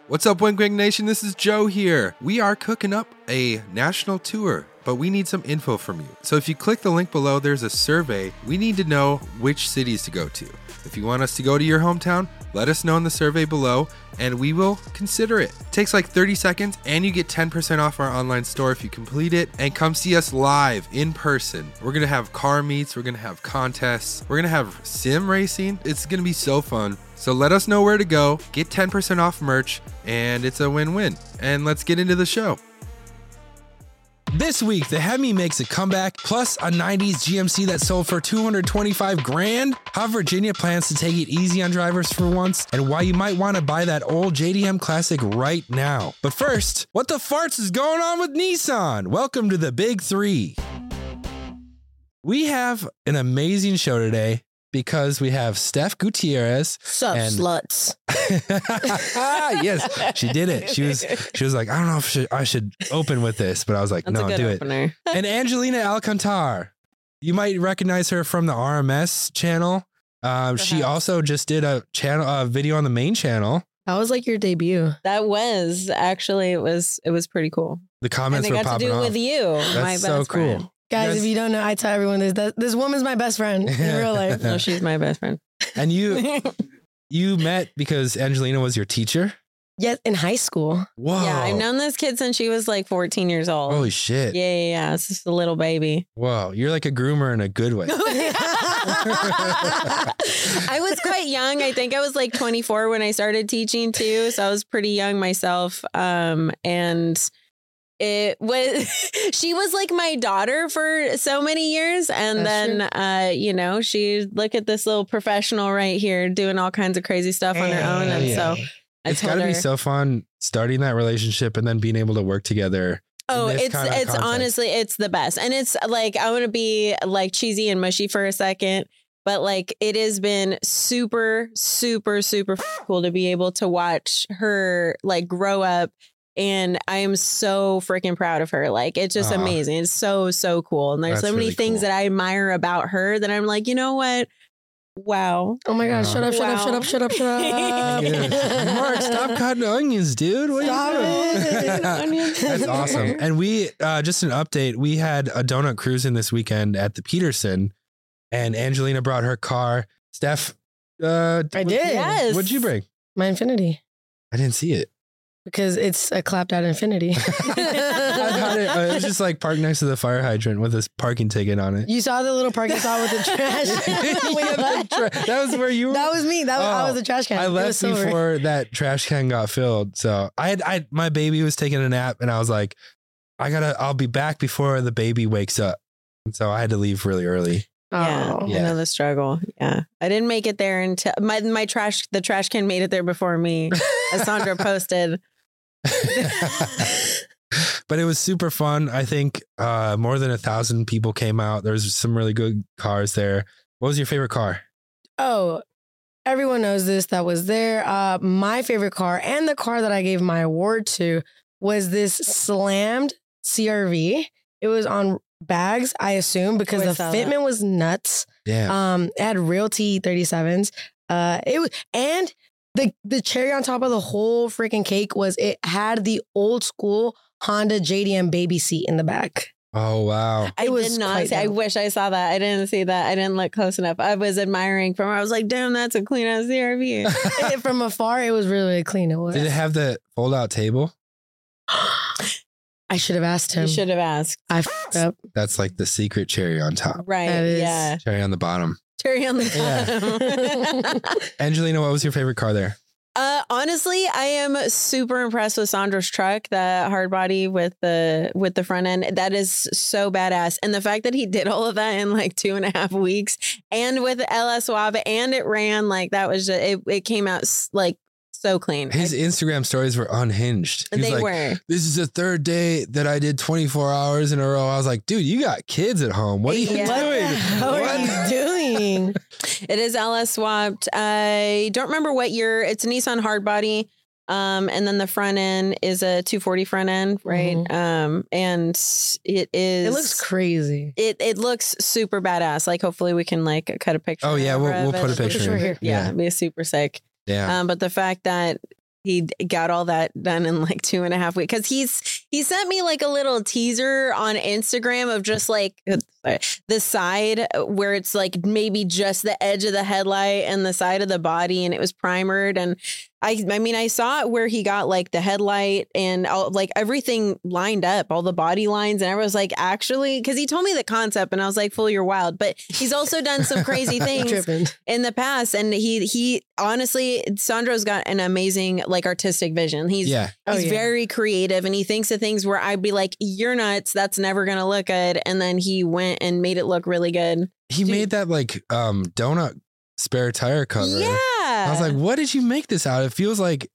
What's up, Wink Wink Nation? This is Joe here. We are cooking up a national tour, but we need some info from you. So if you click the link below, there's a survey. We need to know which cities to go to. If you want us to go to your hometown, let us know in the survey below, and we will consider it. It takes like 30 seconds, and you get 10% off our online store if you complete it. And come see us live in person. We're gonna have car meets, we're gonna have contests, we're gonna have sim racing. It's gonna be so fun. So let us know where to go, get 10% off merch, and it's a win-win. And let's get into the show. This week, the Hemi makes a comeback, plus a 90s GMC that sold for $225 grand, how Virginia plans to take it easy on drivers for once, and why you might want to buy that old JDM Classic right now. But first, what the farts is going on with Nissan? Welcome to the Big Three. We have an amazing show today because we have Steph Gutierrez. Sup, sluts. Yes, she did it. She was like, I don't know if I should open with this, but I was like, That's no, do opener. it. And Angelina Alcantar, you might recognize her from the RMS channel. She also just did a video on the main channel. That was like your debut. That was actually it was pretty cool. The comments and were I got popping to do it off. with you, That's my so best cool. friend. Guys, if you don't know, I tell everyone this woman's my best friend in real life. No, she's my best friend. And you met because Angelina was your teacher? Yes, in high school. Whoa. Yeah, I've known this kid since she was like 14 years old. Holy shit. Yeah. It's just a little baby. Whoa. You're like a groomer in a good way. I was quite young. I think I was like 24 when I started teaching too. So I was pretty young myself. And it was, she was like my daughter for so many years. And then, she look at this little professional right here doing all kinds of crazy stuff on her own. And so it's got to be so fun starting that relationship and then being able to work together. Oh, it's honestly, it's the best. And it's like, I want to be like cheesy and mushy for a second, but like it has been super, super, super cool to be able to watch her like grow up. And I am so freaking proud of her. Like, it's just amazing. It's so, so cool. And there's so many things that I admire about her that I'm like, you know what? Wow. Oh my God. Shut up. Mark, stop cutting onions, dude. What are you doing? That's awesome. And we, just an update, we had a donut cruising this weekend at the Peterson, and Angelina brought her car. Steph, I did. Yes. What'd you bring? My Infinity. I didn't see it. Because it's a clapped out Infinity. It was just like parked next to the fire hydrant with this parking ticket on it. You saw the little parking spot with the trash. That was where you were? That was me. I was the trash can. I left before that trash can got filled. So my baby was taking a nap and I was like, I'll be back before the baby wakes up. And so I had to leave really early. Yeah, I know the struggle. Yeah, I didn't make it there until the trash can made it there before me, as Sandra posted. But it was super fun. I think more than 1,000 people came out. There's some really good cars there. What was your favorite car? Oh, everyone knows this that was there. My favorite car and the car that I gave my award to was this slammed CRV. It was on bags, I assume, because the fitment was nuts. Yeah. It had real T37s. It was, and the cherry on top of the whole freaking cake was it had the old school Honda JDM baby seat in the back. Oh wow! I did not see. I wish I saw that. I didn't see that. I didn't look close enough. I was admiring from. I was like, damn, that's a clean ass CRV. From afar, it was really clean. It was. Did it have the fold out table? I should have asked him. You should have asked. I fucked up. That's like the secret cherry on top. Right. Yeah. Cherry on the bottom. Cherry on the bottom. Angelina, what was your favorite car there? Honestly, I am super impressed with Sandra's truck, the hard body with the front end. That is so badass. And the fact that he did all of that in like 2.5 weeks and with LS Swab and it ran like that was just, it came out like so clean. His Instagram stories were unhinged. They were. This is the third day that I did 24 hours in a row. I was like, dude, you got kids at home. What are you doing? How are you doing? It is LS swapped. I don't remember what year. It's a Nissan hardbody. And then the front end is a 240 front end, right? Mm-hmm. And it is. It looks crazy. It looks super badass. Like, hopefully we can like cut a picture. Oh yeah, we'll put a picture here. Yeah, it'd be super sick. Yeah. But the fact that he got all that done in like 2.5 weeks. Cause he sent me like a little teaser on Instagram of just like the side where it's like maybe just the edge of the headlight and the side of the body, and it was primered. And I mean, I saw it where he got like the headlight and all, like everything lined up, all the body lines. And I was like, actually, because he told me the concept and I was like, fool, you're wild. But he's also done some crazy things in the past. And he honestly, Sandro's got an amazing like artistic vision. He's very creative, and he thinks of things where I'd be like, you're nuts. That's never going to look good. And then he went and made it look really good. He made that like donut spare tire cover. Yeah. I was like, what did you make this out? It feels like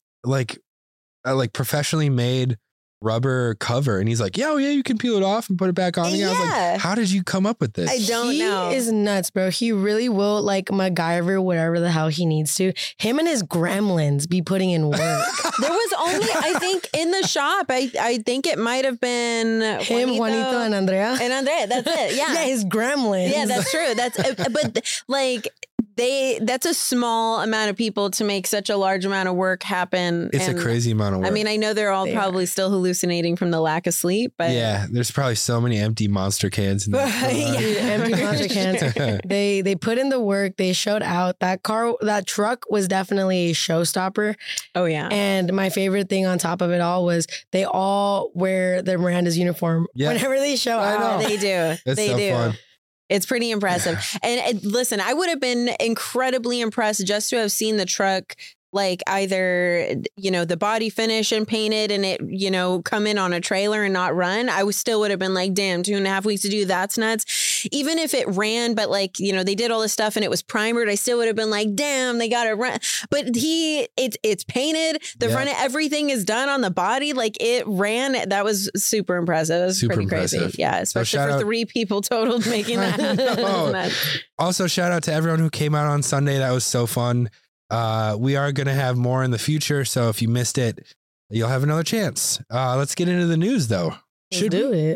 professionally made rubber cover. And he's like, yeah, you can peel it off and put it back on. Yeah. I was like, how did you come up with this? I don't know. He is nuts, bro. He really will like MacGyver whatever the hell he needs to. Him and his gremlins be putting in work. There was only, I think, in the shop, I think it might have been him, Juanito, and Andrea. And Andrea, that's it. Yeah. Yeah, his gremlins. Yeah, that's true. But like, that's a small amount of people to make such a large amount of work happen. It's a crazy amount of work. I mean, I know they're all probably still hallucinating from the lack of sleep, but yeah, there's probably so many empty Monster cans in there. Empty Monster cans. They put in the work. They showed out. That truck was definitely a showstopper. Oh yeah. And my favorite thing on top of it all was they all wear their Miranda's uniform whenever they show out. They do. They do. Fun. It's pretty impressive. And listen, I would have been incredibly impressed just to have seen the truck, like either, the body finish and painted and it, come in on a trailer and not run. I still would have been like, damn, 2.5 weeks to do that's nuts. Even if it ran, but like, they did all this stuff and it was primered, I still would have been like, damn, they got to run. But it's painted. The front of everything is done on the body. Like it ran. That was super impressive. It was super pretty impressive. Crazy. Yeah. Especially for 3 people total making that. Also, shout out to everyone who came out on Sunday. That was so fun. We are going to have more in the future. So if you missed it, you'll have another chance. Let's get into the news though. Should do it.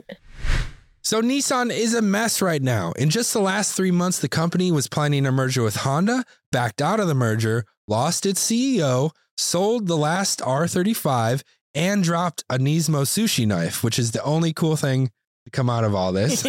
So Nissan is a mess right now. In just the last 3 months, the company was planning a merger with Honda, backed out of the merger, lost its CEO, sold the last R35, and dropped a Nismo sushi knife, which is the only cool thing to come out of all this.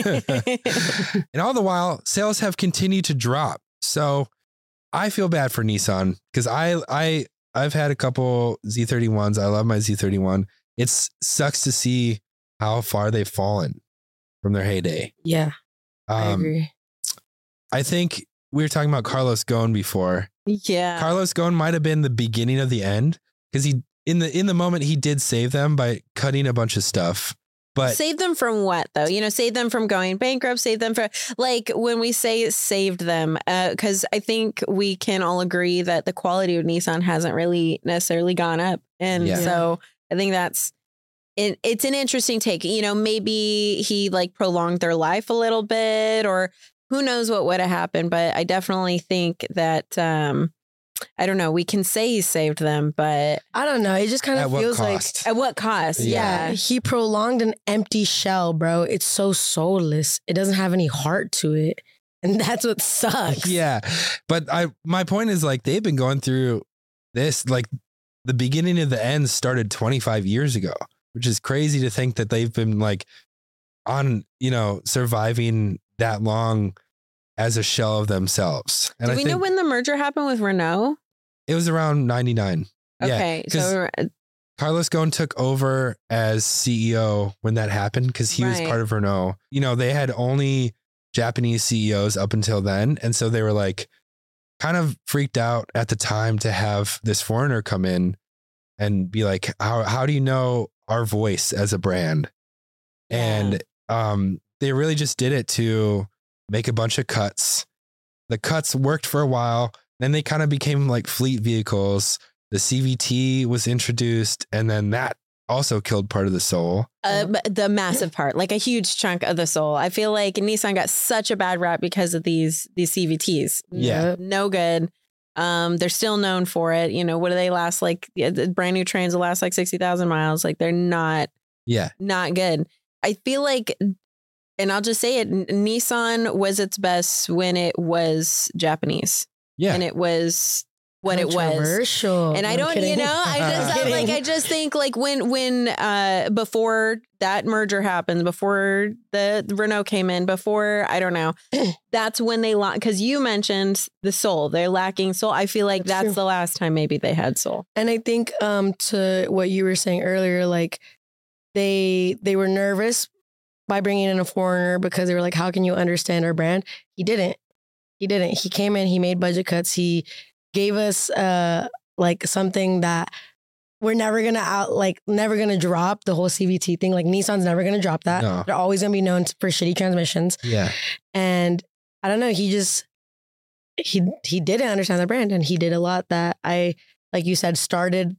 And all the while, sales have continued to drop. So I feel bad for Nissan because I've had a couple Z31s. I love my Z31. It sucks to see how far they've fallen from their heyday. Yeah, I agree. I think we were talking about Carlos Ghosn before. Yeah, Carlos Ghosn might have been the beginning of the end because he in the moment he did save them by cutting a bunch of stuff. But save them from what though? Save them from going bankrupt, save them from like when we say saved them, because I think we can all agree that the quality of Nissan hasn't really necessarily gone up. And so I think that's it's an interesting take. Maybe he like prolonged their life a little bit or who knows what would have happened. But I definitely think that I don't know. We can say he saved them, but I don't know. It just kind of feels like at what cost? Yeah. He prolonged an empty shell, bro. It's so soulless. It doesn't have any heart to it. And that's what sucks. Yeah. But my point is like, they've been going through this, like the beginning of the end started 25 years ago, which is crazy to think that they've been like on, surviving that long as a shell of themselves. And do we know when the merger happened with Renault? It was around 99. Okay. Yeah, so Carlos Ghosn took over as CEO when that happened because he was part of Renault. They had only Japanese CEOs up until then. And so they were like kind of freaked out at the time to have this foreigner come in and be like, how do you know our voice as a brand? Yeah. And they really just did it to make a bunch of cuts. The cuts worked for a while. Then they kind of became like fleet vehicles. The CVT was introduced, and then that also killed part of the soul. The massive part, like a huge chunk of the soul. I feel like Nissan got such a bad rap because of these CVTs. Yeah. No good. They're still known for it. What do they last like? The brand new trains will last like 60,000 miles. Like they're not good. I feel like, and I'll just say it, Nissan was its best when it was Japanese. Yeah. And it was what it was. Controversial. And I don't, kidding. you know, I just think like when before that merger happened, before the Renault came in, before, I don't know, that's when they because you mentioned the soul, they're lacking soul. I feel like that's the last time maybe they had soul. And I think to what you were saying earlier, like they were nervous by bringing in a foreigner because they were like, how can you understand our brand? He didn't. He came in, he made budget cuts. He gave us like something that we're never gonna drop, the whole CVT thing. Like Nissan's never gonna drop that. No. They're always gonna be known for shitty transmissions. Yeah. And I don't know, he didn't understand the brand, and he did a lot that like you said, started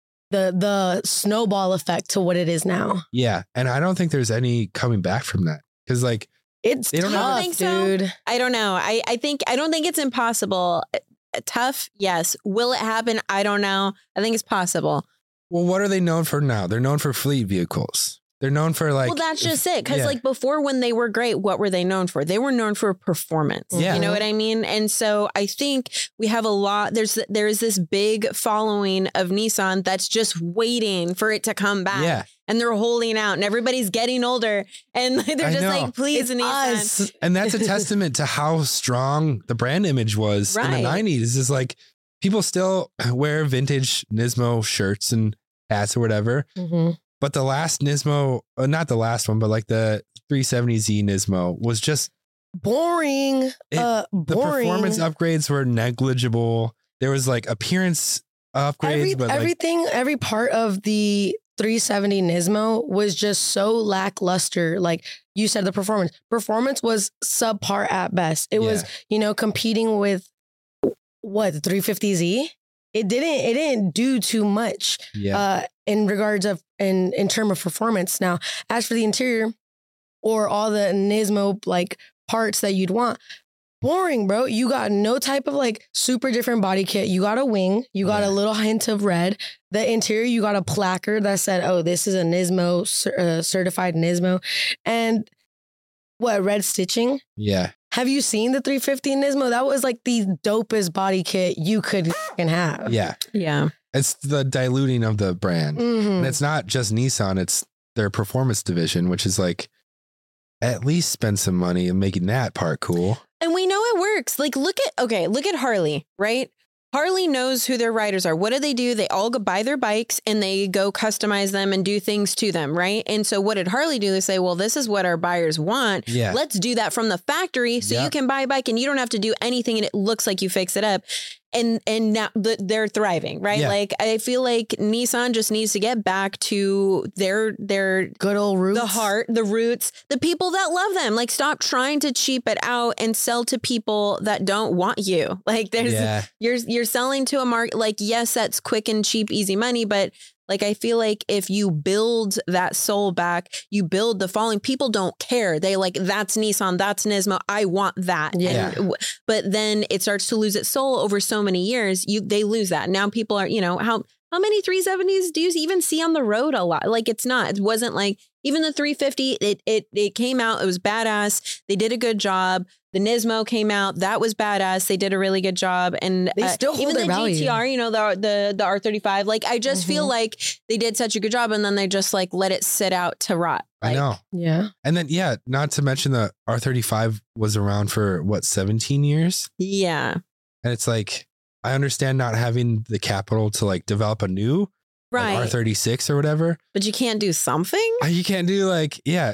the snowball effect to what it is now. Yeah. And I don't think there's any coming back from that. Because like it's tough, dude. So? I don't know. I don't think it's impossible. Tough, yes. Will it happen? I don't know. I think it's possible. Well, what are they known for now? They're known for fleet vehicles. They're known for like... Well, that's just it. Because like before, when they were great, what were they known for? They were known for performance. Yeah. You know what I mean? And so I think we have a lot... There's this big following of Nissan that's just waiting for it to come back. Yeah. And they're holding out, and everybody's getting older, and they're just like, please, Nissan. And that's a testament to how strong the brand image was in the 90s. Is like people still wear vintage Nismo shirts and hats or whatever. Mm-hmm. But the last Nismo, not the last one, but like the 370Z Nismo was just boring. The performance upgrades were negligible. There was like appearance upgrades, every part of the 370 Nismo was just so lackluster. Like you said, the performance was subpar at best. It was, competing with the 350Z. It didn't do too much in regards of in terms of performance. Now, as for the interior or all the Nismo like parts that you'd want, boring, bro. You got no type of like super different body kit. You got a wing. You got a little hint of red. The interior, you got a placard that said, "Oh, this is a Nismo certified Nismo," and red stitching. Yeah. Have you seen the 350 Nismo? That was like the dopest body kit you could have. Yeah. Yeah. It's the diluting of the brand. Mm-hmm. And it's not just Nissan, it's their performance division, which is like, at least spend some money in making that part cool. And we know it works. Like, look at Harley, right? Harley knows who their riders are. What do? They all go buy their bikes and they go customize them and do things to them, right? And so what did Harley do? They say, well, this is what our buyers want. Yeah. Let's do that from the factory so you can buy a bike and you don't have to do anything and it looks like you fix it up. And now they're thriving, right? Yeah. Like, I feel like Nissan just needs to get back to their good old roots, the heart, the roots, the people that love them. Like, stop trying to cheap it out and sell to people that don't want you. Like, you're selling to a market. Like, yes, that's quick and cheap, easy money, but like, I feel like if you build that soul back, you build the following. People don't care. They like, that's Nissan, that's Nismo. I want that. Yeah. But then it starts to lose its soul over so many years. They lose that. Now people are, how many 370s do you even see on the road a lot? Like, it wasn't like even the 350, it came out. It was badass. They did a good job. The Nismo came out. That was badass. They did a really good job. And they still hold even their the value. GTR, the R35, like, I just feel like they did such a good job. And then they just like let it sit out to rot. Like, I know. Yeah. And then, not to mention the R35 was around for 17 years? Yeah. And it's like, I understand not having the capital to like develop a new R36 or whatever. But you can't do something? You can't do like a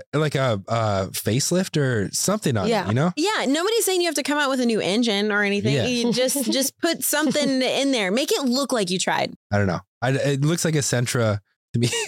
facelift or something on it, Yeah. Nobody's saying you have to come out with a new engine or anything. Yeah. You just put something in there. Make it look like you tried. I don't know. It looks like a Sentra to me.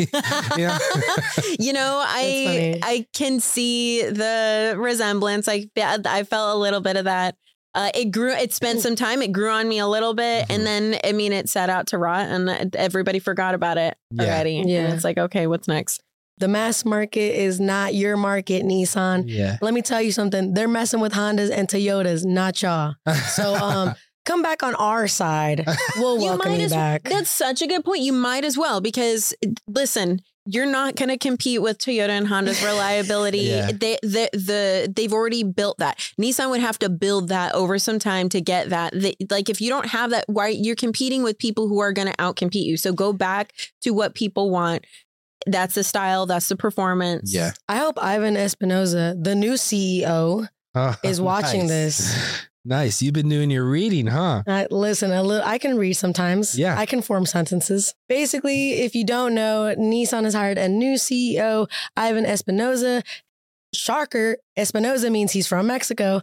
I can see the resemblance. I felt a little bit of that. It spent some time. It grew on me a little bit. Mm-hmm. And then, it sat out to rot and everybody forgot about it already. Yeah. And it's like, okay, what's next? The mass market is not your market, Nissan. Yeah. Let me tell you something. They're messing with Hondas and Toyotas, not y'all. So, come back on our side. We'll welcome you back. That's such a good point. You might as well, because listen, you're not going to compete with Toyota and Honda's reliability. Yeah. They've already built that. Nissan would have to build that over some time to get that. Like if you don't have that, why you're competing with people who are going to outcompete you. So go back to what people want. That's the style. That's the performance. Yeah. I hope Ivan Espinosa, the new CEO, is watching this. Nice. You've been doing your reading, huh? Listen, I can read sometimes. Yeah. I can form sentences. Basically, if you don't know, Nissan has hired a new CEO, Ivan Espinosa. Shocker, Espinosa means he's from Mexico.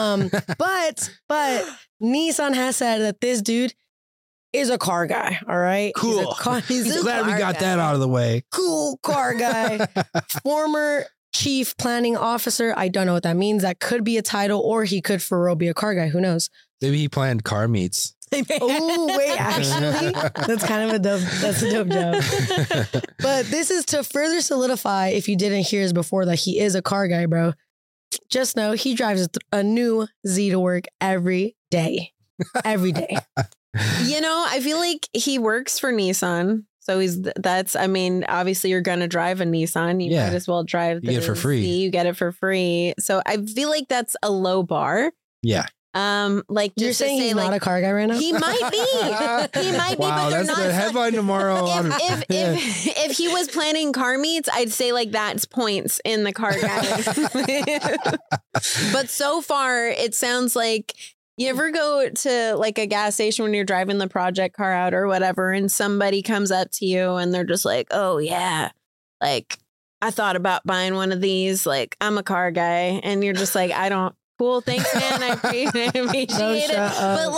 But Nissan has said that this dude is a car guy. All right. Cool. He's a Glad we car got guy. that out of the way. Cool car guy. Former chief planning officer. I don't know what that means. That could be a title, or he could for real be a car guy. Who knows? Maybe he planned car meets. Oh, wait, actually, that's kind of a dope job. But this is to further solidify, if you didn't hear this before, that he is a car guy, bro. Just know he drives a new Z to work every day. Every day. You know, I feel like he works for Nissan. So obviously you're going to drive a Nissan. You might as well drive the You get it for free. Z. You get it for free. So I feel like that's a low bar. Yeah. Like You're just saying to say, he's like, not a car guy right now? He might be. He might be, Wow, but they're that's not. the headline tomorrow. If he was planning car meets, I'd say like that's points in the car guy. But so far, it sounds like you ever go to like a gas station when you're driving the project car out or whatever, and somebody comes up to you and they're just like, "Oh yeah, like I thought about buying one of these. Like I'm a car guy," and you're just like, "I don't." Cool, thanks, man. I appreciate it. But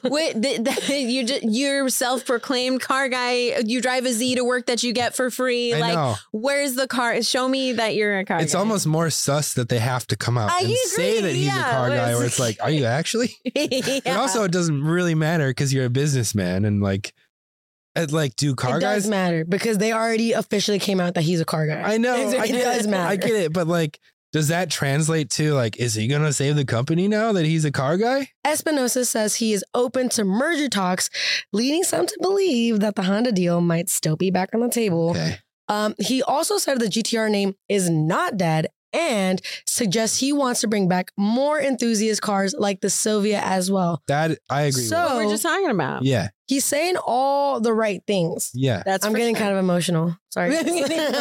like, you're self-proclaimed car guy. You drive a Z to work that you get for free. I know. Where's the car? Show me that you're a car. It's guy. almost more sus that they have to come out and say that he's a car guy. Where it's like, are you actually? Yeah. And also, it doesn't really matter because you're a businessman and like do car it guys does matter because they already officially came out that he's a car guy. I know. It does matter. I get it, but like. Does that translate to like, is he going to save the company now that he's a car guy? Espinosa says he is open to merger talks, leading some to believe that the Honda deal might still be back on the table. Okay. He also said the GTR name is not dead and suggests he wants to bring back more enthusiast cars like the Silvia as well. That I agree with. What we're just talking about. Yeah. He's saying all the right things. Yeah. I'm getting kind of emotional. Sorry. No,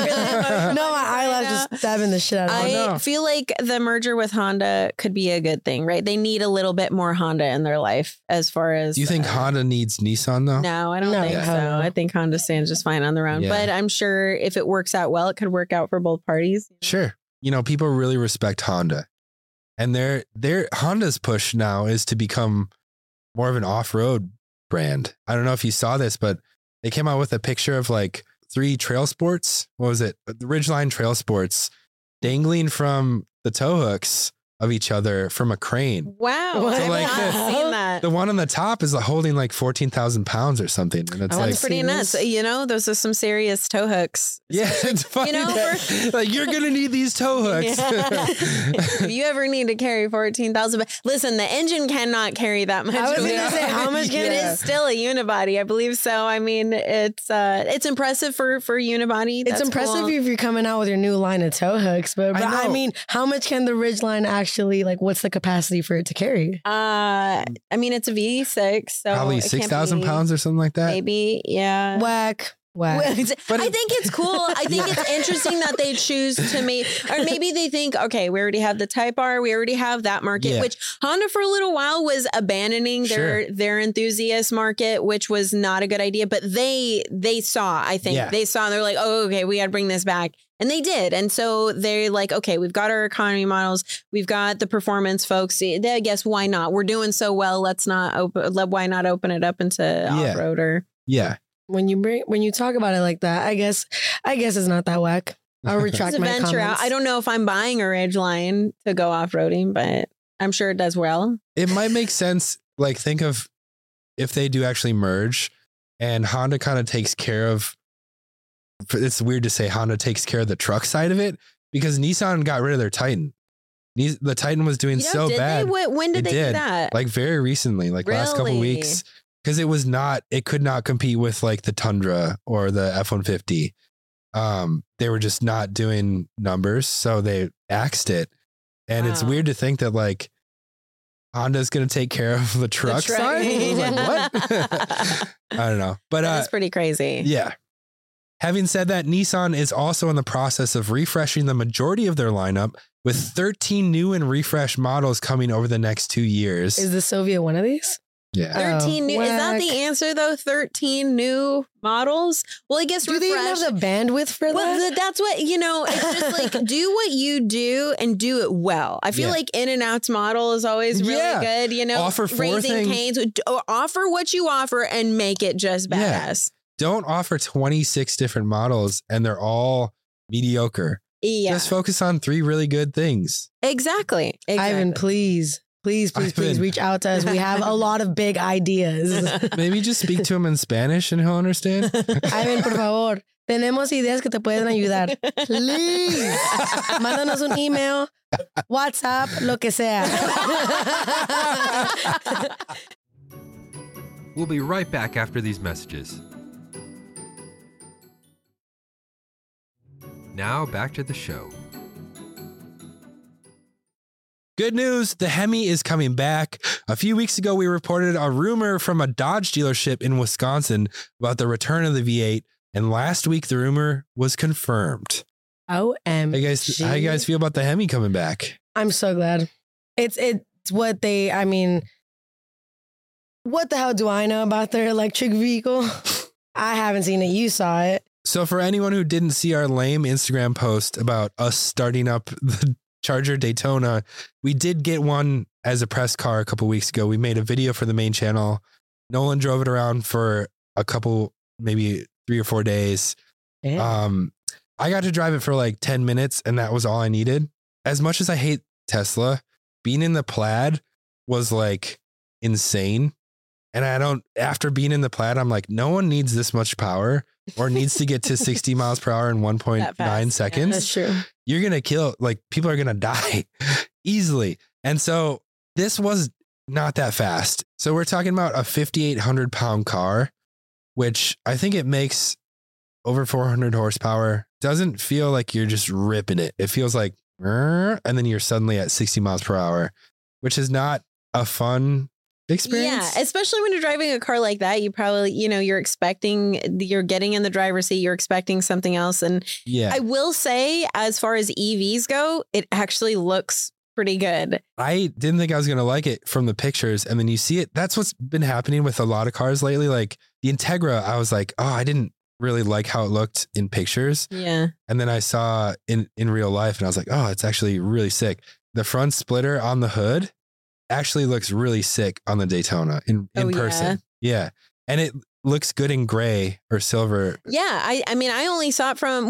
my eyelash just stabbing the shit out of me. I feel like the merger with Honda could be a good thing, right? They need a little bit more Honda in their life as far as... Do you think Honda needs Nissan though? No, I don't think so. I think Honda stands just fine on their own. Yeah. But I'm sure if it works out well, it could work out for both parties. Sure. You know, people really respect Honda. And their Honda's push now is to become more of an off-road brand. I don't know if you saw this, but they came out with a picture of like 3 trail sports. What was it? The Ridgeline Trail Sports dangling from the tow hooks of each other from a crane. Wow. So I've like not seen that. The one on the top is holding like 14,000 pounds or something. And it's That's pretty nuts. You know, those are some serious tow hooks. Yeah, it's funny. You know, that, like you're going to need these tow hooks. If you ever need to carry 14,000, listen, the engine cannot carry that much. I was going to say, how much can it is still a unibody, I believe so. I mean, it's impressive for unibody. It's impressive if you're coming out with your new line of tow hooks, but I mean, how much can the Ridgeline actually, like, what's the capacity for it to carry? I mean, it's a V6, so probably 6,000 pounds or something like that. Maybe, yeah. Whack. But I think it's cool. I think it's interesting that they choose to make, or maybe they think, okay, we already have the Type R, we already have that market, which Honda for a little while was abandoning their enthusiast market, which was not a good idea. But they saw, I think they saw, and they're like, oh, okay, we got to bring this back. And they did. And so they're like, okay, we've got our economy models. We've got the performance folks. I guess why not? We're doing so well. Why not open it up into off-roader? Yeah. When you talk about it like that, I guess it's not that whack. I'll retract my comments. Out. I don't know if I'm buying a Ridgeline to go off-roading, but I'm sure it does well. It might make sense. Like, think of if they do actually merge and Honda kind of takes care of, it's weird to say Honda takes care of the truck side of it because Nissan got rid of their Titan. The Titan was doing so bad. When did they do that? Like very recently, like last couple weeks. Because it could not compete with like the Tundra or the F-150. they were just not doing numbers, so they axed it. And it's Wow. weird to think that like Honda's going to take care of the truck truck. side. I was like, what? I don't know. But That's pretty crazy. yeah. Having said that, Nissan is also in the process of refreshing the majority of their lineup with 13 new and refreshed models coming over the next 2 years. Is the Soviet one of these? Yeah. 13 new. Is that the whack. answer though? 13 new models? Well, I guess Do they even refresh. have the bandwidth for Well, that? that's what, it's just like do what you do and do it well. I feel Yeah. like In-N-Out's model is always really Yeah. good, Offer 4 Raising things. Cane's, offer what you offer and make it just Yeah. badass. Don't offer 26 different models and they're all mediocre. Yeah, Just focus on 3 really good things. exactly. Ivan, please Ivan. reach out to us. We have a lot of big ideas. Maybe just speak to him in Spanish and he'll understand. Ivan, por favor. Tenemos ideas que te pueden ayudar. Please. Mándanos un email, WhatsApp, lo que sea. We'll be right back after these messages. Now back to the show. Good news, the Hemi is coming back. A few weeks ago, we reported a rumor from a Dodge dealership in Wisconsin about the return of the V8, and last week the rumor was confirmed. OMG. How you guys feel about the Hemi coming back? I'm so glad. It's what they, I mean, what the hell do I know about their electric vehicle? I haven't seen it. You saw it. So for anyone who didn't see our lame Instagram post about us starting up the Charger Daytona, we did get one as a press car a couple weeks ago. We made a video for the main channel. Nolan drove it around for a couple, maybe 3 or 4 days. Damn. I got to drive it for like 10 minutes and that was all I needed. As much as I hate Tesla, being in the Plaid was like insane. And after being in the Plaid, I'm like, no one needs this much power or needs to get to 60 miles per hour in 1.9 seconds. That's true. You're going to kill, like people are going to die easily. And so this was not that fast. So we're talking about a 5,800 pound car, which I think it makes over 400 horsepower. Doesn't feel like you're just ripping it. It feels like, and then you're suddenly at 60 miles per hour, which is not a fun experience. Yeah, especially when you're driving a car like that, you probably, you're getting in the driver's seat, you're expecting something else. And Yeah. I will say, as far as EVs go, it actually looks pretty good. I didn't think I was going to like it from the pictures. And then you see it. That's what's been happening with a lot of cars lately. Like the Integra, I was like, oh, I didn't really like how it looked in pictures. Yeah. And then I saw in real life and I was like, oh, it's actually really sick. The front splitter on the hood actually looks really sick on the Daytona in person. Yeah. And it looks good in gray or silver. Yeah. I mean, I only saw it from,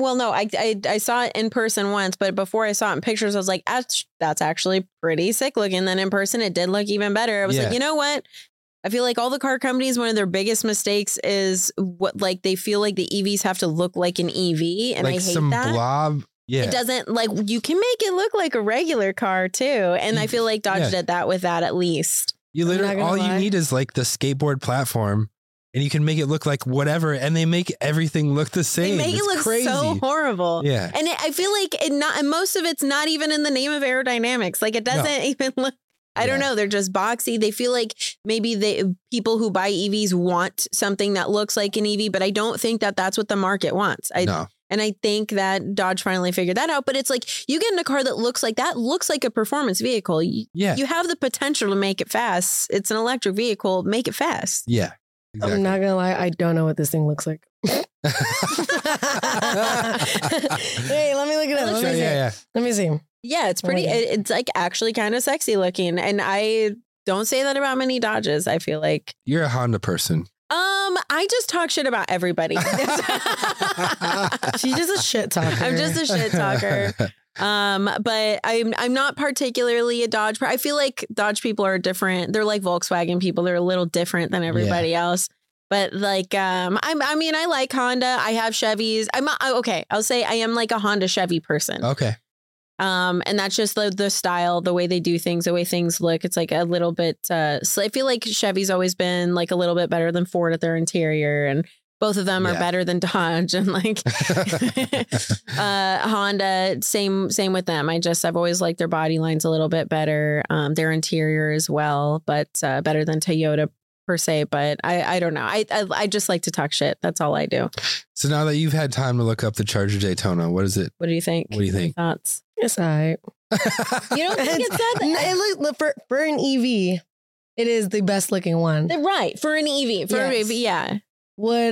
I saw it in person once, but before I saw it in pictures, I was like, that's actually pretty sick looking. Then in person, it did look even better. I was like, you know what? I feel like all the car companies, one of their biggest mistakes is what, like, they feel like the EVs have to look like an EV. And like I hate some that. blob. Yeah. It doesn't, like, you can make it look like a regular car too. And I feel like Dodge did that with that at least. You literally, not gonna all you lie. need is like the skateboard platform and you can make it look like whatever. And they make everything look the same. They make It's it look crazy. so horrible. Yeah. And I feel like and most of it's not even in the name of aerodynamics. Like it doesn't even look, I don't know. They're just boxy. They feel like maybe people who buy EVs want something that looks like an EV, but I don't think that that's what the market wants. No. And I think that Dodge finally figured that out. But it's like you get in a car that looks like a performance vehicle. Yeah. You have the potential to make it fast. It's an electric vehicle. Make it fast. Yeah. Exactly. I'm not gonna lie, I don't know what this thing looks like. Hey, let me look it up. Let me see. Yeah, it's pretty. It's like actually kind of sexy looking. And I don't say that about many Dodges. I feel like You're a Honda person. I just talk shit about everybody. She's just a shit talker. I'm just a shit talker. But I'm not particularly a Dodge. I feel like Dodge people are different. They're like Volkswagen people. They're a little different than everybody else. But like, I like Honda. I have Chevys. I'll say I am like a Honda Chevy person. Okay. And that's just the style, the way they do things, the way things look. It's like a little bit, so I feel like Chevy's always been like a little bit better than Ford at their interior. And both of them are better than Dodge, and like Honda, same with them. I've always liked their body lines a little bit better, their interior as well, but better than Toyota per se. But I don't know. I just like to talk shit. That's all I do. So now that you've had time to look up the Charger Daytona, what is it? What do you think? What do you think? Thoughts? It's all right. You don't think it's that? It look for an EV, it is the best looking one. Right. For an EV. For an EV, yeah. Would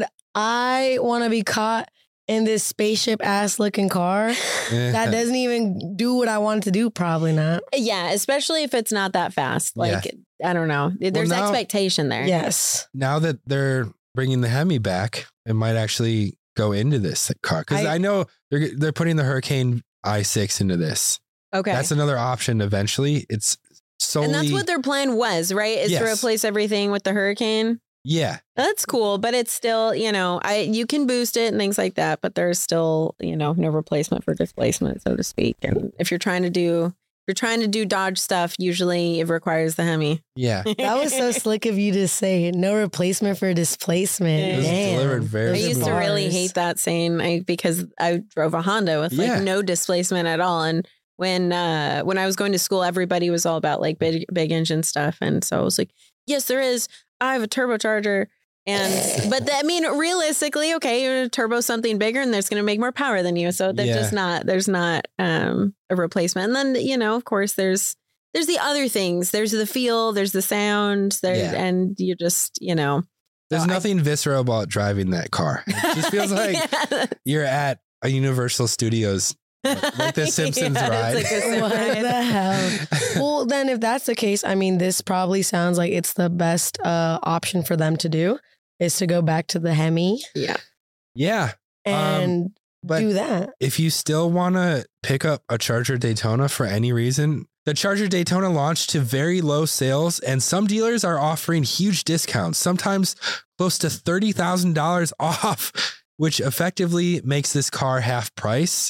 I want to be caught in this spaceship ass looking car that doesn't even do what I want it to do? Probably not. Yeah, especially if it's not that fast. Like, I don't know. There's expectation there. Yes. Now that they're bringing the Hemi back, it might actually go into this car. Because I know they're putting the Hurricane i6 into this. Okay. That's another option eventually. It's solely... And that's what their plan was, right? Is to replace everything with the Hurricane. Yeah. That's cool, but it's still, you can boost it and things like that, but there's still, no replacement for displacement, so to speak. And if you're trying to do Dodge stuff, usually it requires the Hemi. Yeah. That was so slick of you to say. No replacement for displacement. It was delivered very I used to really hate that saying because I drove a Honda with no displacement at all. And when I was going to school, everybody was all about like big engine stuff. And so I was like, yes, there is. I have a turbocharger. But realistically, okay, you're going to turbo something bigger and there's going to make more power than you. So there's not a replacement. And then, of course, there's the other things. There's the feel, there's the sound, and you just, There's nothing visceral about driving that car. It just feels like you're at a Universal Studios, like the Simpsons ride. What the hell? Well, then if that's the case, this probably sounds like it's the best option for them to do is to go back to the Hemi. Yeah. Yeah. And do that. If you still want to pick up a Charger Daytona for any reason, the Charger Daytona launched to very low sales, and some dealers are offering huge discounts, sometimes close to $30,000 off, which effectively makes this car half price.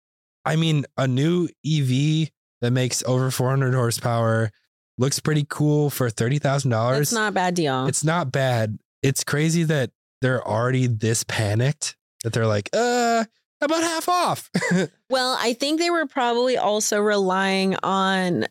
A new EV that makes over 400 horsepower looks pretty cool for $30,000. It's not a bad deal. It's not bad. It's crazy that they're already this panicked that they're like, about half off. Well, I think they were probably also relying on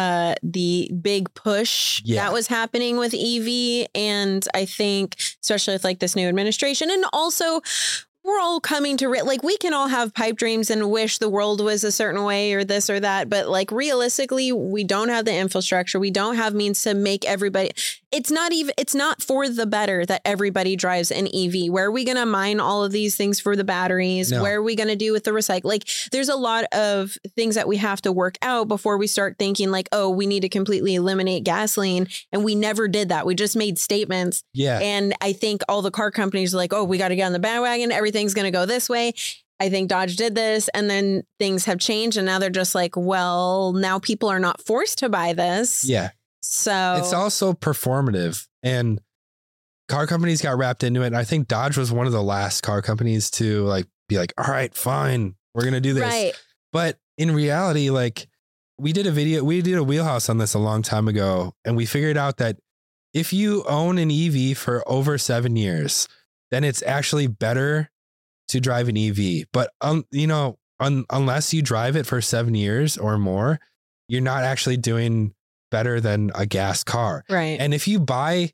the big push that was happening with EV. And I think, especially with like this new administration, and also we're all coming to we can all have pipe dreams and wish the world was a certain way or this or that. But like realistically, we don't have the infrastructure. We don't have means to make everybody. It's not for the better that everybody drives an EV. Where are we going to mine all of these things for the batteries? No. Where are we going to do with the recycle? Like there's a lot of things that we have to work out before we start thinking like, oh, we need to completely eliminate gasoline. And we never did that. We just made statements. Yeah. And I think all the car companies are like, oh, we got to get on the bandwagon. Everything's going to go this way. I think Dodge did this and then things have changed. And now they're just like, well, now people are not forced to buy this. Yeah. So it's also performative, and car companies got wrapped into it. And I think Dodge was one of the last car companies to like be like, all right, fine, we're going to do this. Right. But in reality, like we did a wheelhouse on this a long time ago. And we figured out that if you own an EV for over 7 years, then it's actually better to drive an EV. But, unless you drive it for 7 years or more, you're not actually doing better than a gas car. Right. And if you buy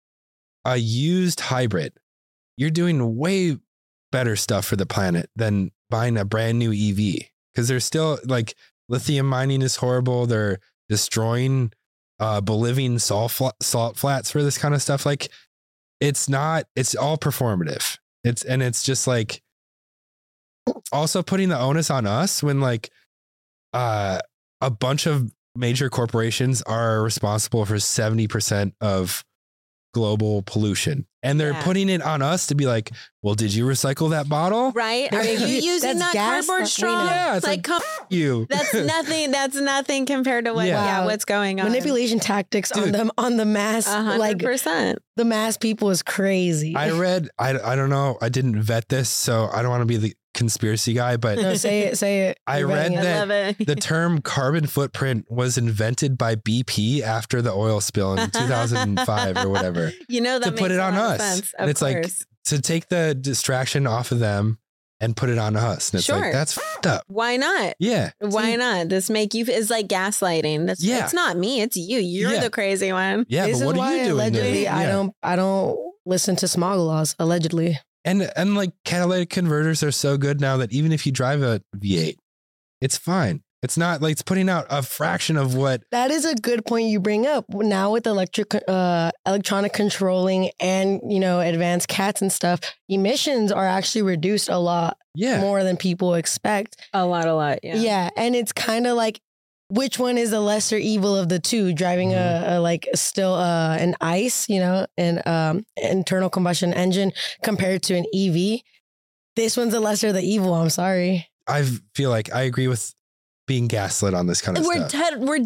a used hybrid, you're doing way better stuff for the planet than buying a brand new EV. Because there's still like lithium mining is horrible. They're destroying Bolivian salt flats for this kind of stuff. Like it's all performative. It's just like also putting the onus on us when like a bunch of major corporations are responsible for 70% of global pollution. And they're putting it on us to be like, well, did you recycle that bottle? Right. Are you using that cardboard straw? Yeah, it's like you. That's nothing compared to what's going on. Manipulation tactics on the mass. 100%. The mass people is crazy. I don't know. I didn't vet this, so I don't want to be the conspiracy guy, but no, say it. I read that the term carbon footprint was invented by BP after the oil spill in 2005 or whatever. That to put it on us. Sense, and it's course. like to take the distraction off of them and put it on us. And it's Sure. like, that's fucked up. Why not? Yeah. Why not? This make you is like gaslighting. That's Yeah. It's not me. It's you. You're Yeah. the crazy one. Yeah. This But what is are why you doing? allegedly then? I don't listen to smog laws. Allegedly. And like catalytic converters are so good now that even if you drive a V8, it's fine. It's not like it's putting out a fraction of what. That is a good point you bring up. Now with electronic controlling and, advanced CATs and stuff, emissions are actually reduced a lot Yeah. more than people expect. A lot. Yeah. Yeah. And it's kind of like, which one is the lesser evil of the two? Driving an ICE, an internal combustion engine compared to an EV. This one's the lesser of the evil. I'm sorry. I feel like I agree with being gaslit on this kind of We're stuff. we're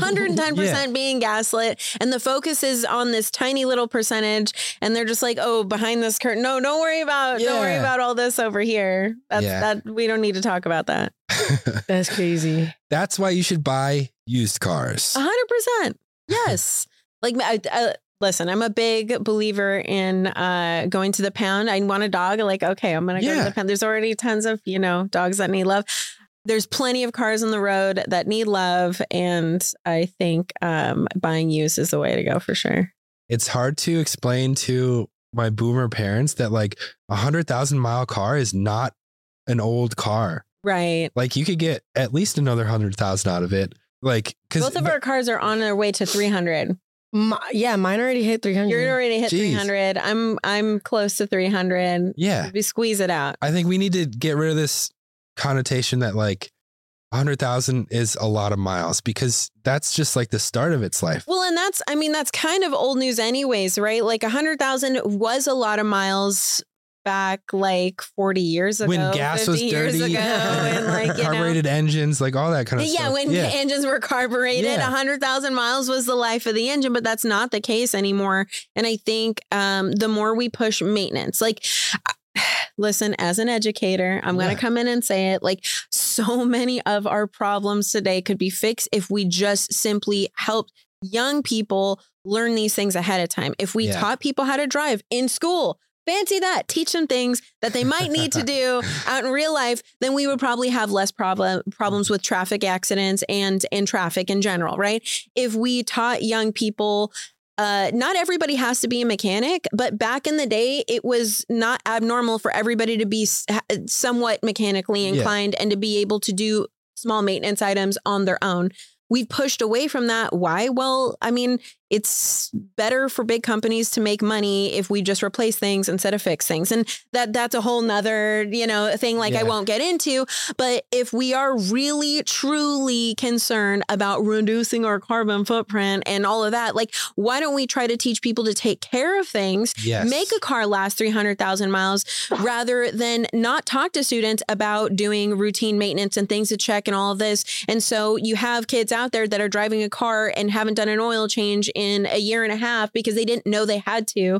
110% being gaslit, and the focus is on this tiny little percentage, and they're just like, oh, behind this curtain. No, don't worry about all this over here. That we don't need to talk about that. That's crazy. That's why you should buy used cars. 100%. Yes. Like, listen, I'm a big believer in going to the pound. I want a dog. Like, okay, I'm going to go to the pound. There's already tons of, dogs that need love. There's plenty of cars on the road that need love. And I think buying used is the way to go for sure. It's hard to explain to my boomer parents that like 100,000-mile car is not an old car. Right. Like you could get at least another 100,000 out of it. Like, because both of our cars are on their way to 300. Mine already hit 300. You're already hit Jeez. 300. I'm close to 300. Yeah. We squeeze it out. I think we need to get rid of this connotation that like 100,000 is a lot of miles, because that's just like the start of its life. Well, and that's kind of old news anyways, right? Like 100,000 was a lot of miles back like 40 years ago. When gas was dirty, and like, carbureted engines, like all that kind of stuff. Yeah, when engines were carbureted, 100,000 miles was the life of the engine, but that's not the case anymore. And I think the more we push maintenance, like, listen, as an educator, I'm going to come in and say it, like so many of our problems today could be fixed if we just simply helped young people learn these things ahead of time. If we taught people how to drive in school, fancy that, teach them things that they might need to do out in real life, then we would probably have less problems with traffic accidents and traffic in general, right? If we taught young people, not everybody has to be a mechanic, but back in the day, it was not abnormal for everybody to be somewhat mechanically inclined and to be able to do small maintenance items on their own. We've pushed away from that. Why? Well, I mean, it's better for big companies to make money if we just replace things instead of fix things. And that's a whole nother, thing like I won't get into. But if we are really, truly concerned about reducing our carbon footprint and all of that, like, why don't we try to teach people to take care of things, make a car last 300,000 miles rather than not talk to students about doing routine maintenance and things to check and all of this. And so you have kids out there that are driving a car and haven't done an oil change in a year and a half because they didn't know they had to.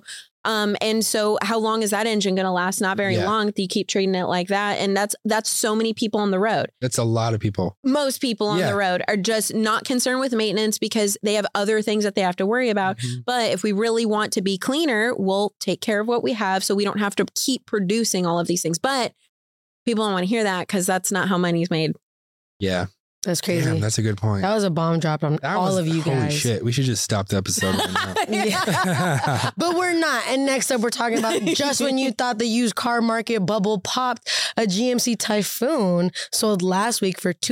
And so how long is that engine going to last? Not very long if you keep treating it like that. And that's so many people on the road. That's a lot of people. Most people on the road are just not concerned with maintenance because they have other things that they have to worry about. Mm-hmm. But if we really want to be cleaner, we'll take care of what we have so we don't have to keep producing all of these things. But people don't want to hear that because that's not how money's made. Yeah. That's crazy. Damn, that's a good point. That was a bomb drop on all of you guys. Holy shit. We should just stop the episode right now. But we're not. And next up, we're talking about just when you thought the used car market bubble popped, a GMC Typhoon sold last week for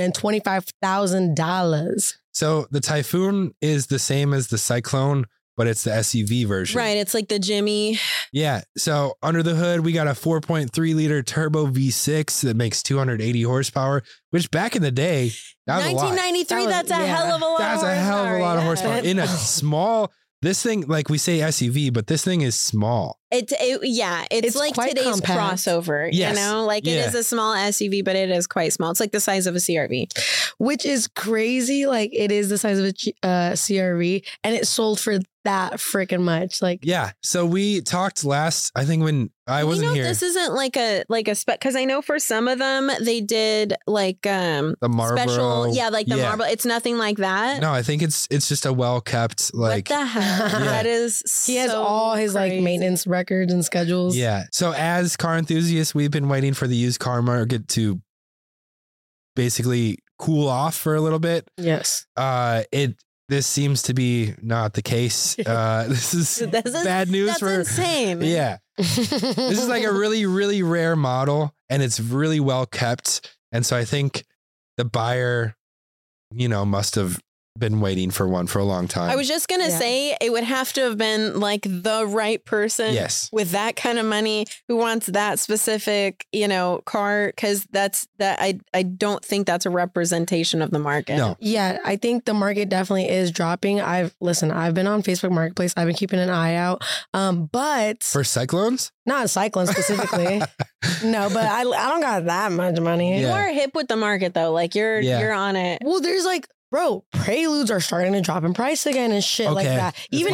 $225,000. So the Typhoon is the same as the Cyclone, but it's the SUV version. Right. It's like the Jimmy. Yeah. So under the hood, we got a 4.3 liter turbo V6 that makes 280 horsepower, which back in the day, that was 1993, that's a hell of a lot. That's a hell of a lot of horsepower in a small. This thing, like we say SUV, but this thing is small. It's like today's compact. Crossover, like it is a small SUV, but it is quite small. It's like the size of a CRV, which is crazy. Like it is the size of a CRV and it sold for that freaking much. Like, yeah. So we talked last, I think when I wasn't here. This isn't like a spec, because I know for some of them they did like the Marlboro, special, the Marlboro. It's nothing like that. No, I think it's just a well kept like. What the hell? That is. He has all his like maintenance records records and schedules. Yeah. So as car enthusiasts, we've been waiting for the used car market to basically cool off for a little bit. Yes. This seems to be not the case. This is bad news. That's insane. Yeah. This is like a really, really rare model, and it's really well kept. And so I think the buyer, must have been waiting for one for a long time. I was just going to say it would have to have been like the right person with that kind of money who wants that specific, car. Cause I don't think that's a representation of the market. No. Yeah. I think the market definitely is dropping. I've been on Facebook Marketplace. I've been keeping an eye out. But for Cyclones? Not Cyclones specifically. No, but I don't got that much money. You are hip with the market though. Like you're on it. Well, there's like, bro, Preludes are starting to drop in price again and shit like that. Even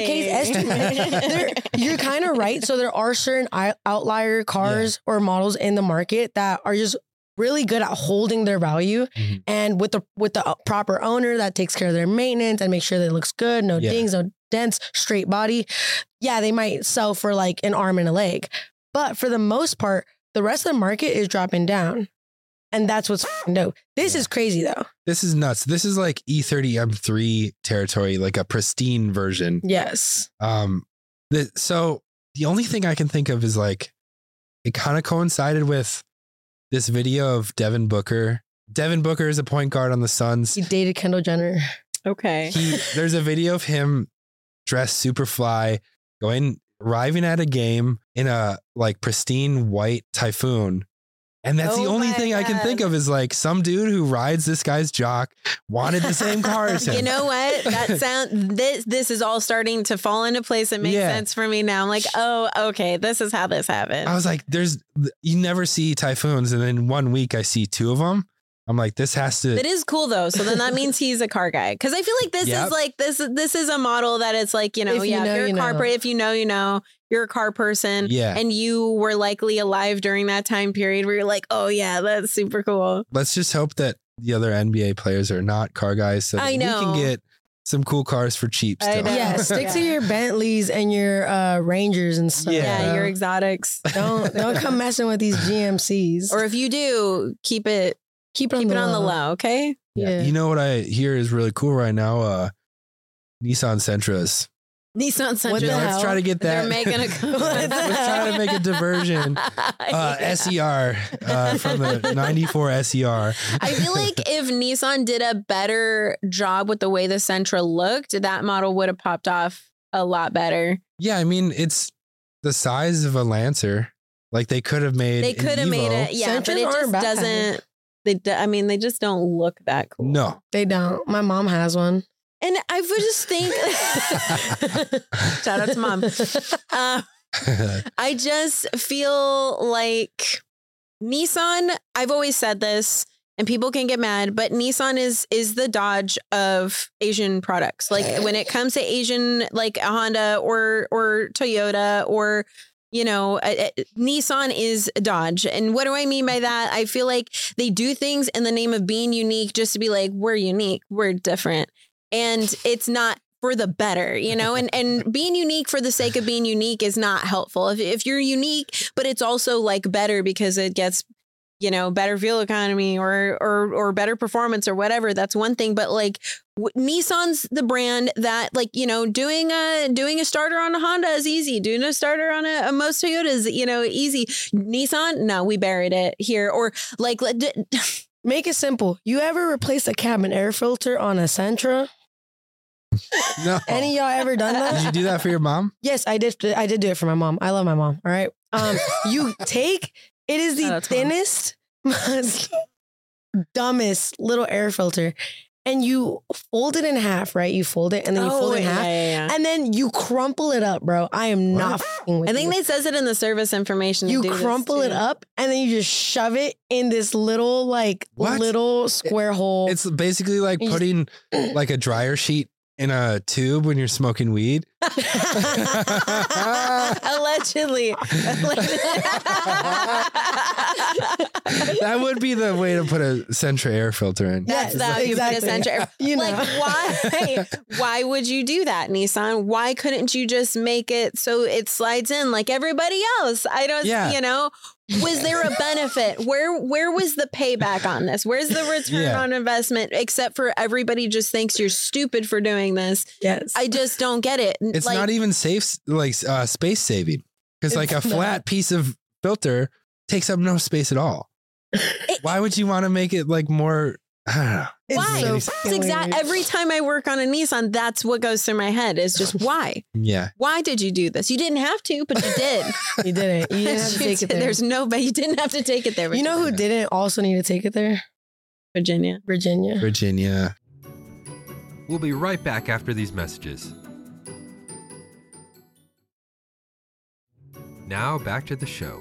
S2Ks, you're kind of right. So there are certain outlier cars or models in the market that are just really good at holding their value, and with the proper owner that takes care of their maintenance and make sure that it looks good, no dings, no dents, straight body. Yeah, they might sell for like an arm and a leg, but for the most part, the rest of the market is dropping down. And that's what's dope. This is crazy though. This is nuts. This is like E30 M3 territory, like a pristine version. Yes. So the only thing I can think of is like, it kind of coincided with this video of Devin Booker. Devin Booker is a point guard on the Suns. He dated Kendall Jenner. Okay. There's a video of him dressed super fly, arriving at a game in a like pristine white Typhoon. And that's the only thing I can think of is like some dude who rides this guy's jock wanted the same car as him. You know what? This is all starting to fall into place. It makes sense for me now. I'm like, oh, okay, this is how this happened. I was like, you never see Typhoons, and in 1 week I see two of them. I'm like, this has to. It is cool though. So then that means he's a car guy. Cause I feel like this is like, this is a model that it's like, if you're a car, if you're a car person and you were likely alive during that time period where you're like, oh yeah, that's super cool. Let's just hope that the other NBA players are not car guys. So that we can get some cool cars for cheap still. Yeah, stick to your Bentleys and your Rangers and stuff. Yeah, your exotics. Don't come messing with these GMCs. Or if you do, keep it on the low, okay? Yeah. You know what I hear is really cool right now? Nissan Sentras. Nissan Sentra. Let's try to get that. They're making Let's try to make a diversion. SER from the 94 SER. I feel like if Nissan did a better job with the way the Sentra looked, that model would have popped off a lot better. Yeah, I mean, it's the size of a Lancer. Like they could have made it. Yeah, Sentras, but it just doesn't. They just don't look that cool. No, they don't. My mom has one. And I would just think, shout out to mom. I just feel like Nissan, I've always said this and people can get mad, but Nissan is the Dodge of Asian products. Like when it comes to Asian, like a Honda or Toyota or, Nissan is Dodge. And what do I mean by that? I feel like they do things in the name of being unique just to be like, we're unique, we're different. And it's not for the better, and being unique for the sake of being unique is not helpful. If you're unique, but it's also like better because it gets, better fuel economy or better performance or whatever, that's one thing. But like Nissan's the brand that doing a starter on a Honda is easy. Doing a starter on a most Toyota is, easy. Nissan, no, we buried it here. Or like, make it simple. You ever replace a cabin air filter on a Sentra? No. Any of y'all ever done that? Did you do that for your mom? Yes, I did. I did do it for my mom. I love my mom. All right. It is the thinnest, most dumbest little air filter. And you fold it in half, right? You fold it and then you fold it in half. Yeah. And then you crumple it up, bro. I am not f***ing with you. I think it says it in the service information. You crumple it up and then you just shove it in this little, little square hole. It's basically like putting like a dryer sheet in a tube when you're smoking weed. Allegedly. That would be the way to put a Sentra air filter in. That's Yes, you put a Sentra. You know. Like why would you do that, Nissan? Why couldn't you just make it so it slides in like everybody else? I don't, you know, was there a benefit? Where was the payback on this? Where's the return on investment? Except for everybody just thinks you're stupid for doing this. Yes. I just don't get it. It's like, not even safe, like space saving, because like a flat piece of filter takes up no space at all. Why would you want to make it like more? I don't know. Why? So It's exact. Every time I work on a Nissan, that's what goes through my head is just why? Yeah. Why did you do this? You didn't have to, but you did. You didn't. You didn't have to take it there. There's no, but you didn't have to take it there. You know who didn't also need to take it there? Virginia. Virginia. We'll be right back after these messages. Now back to the show.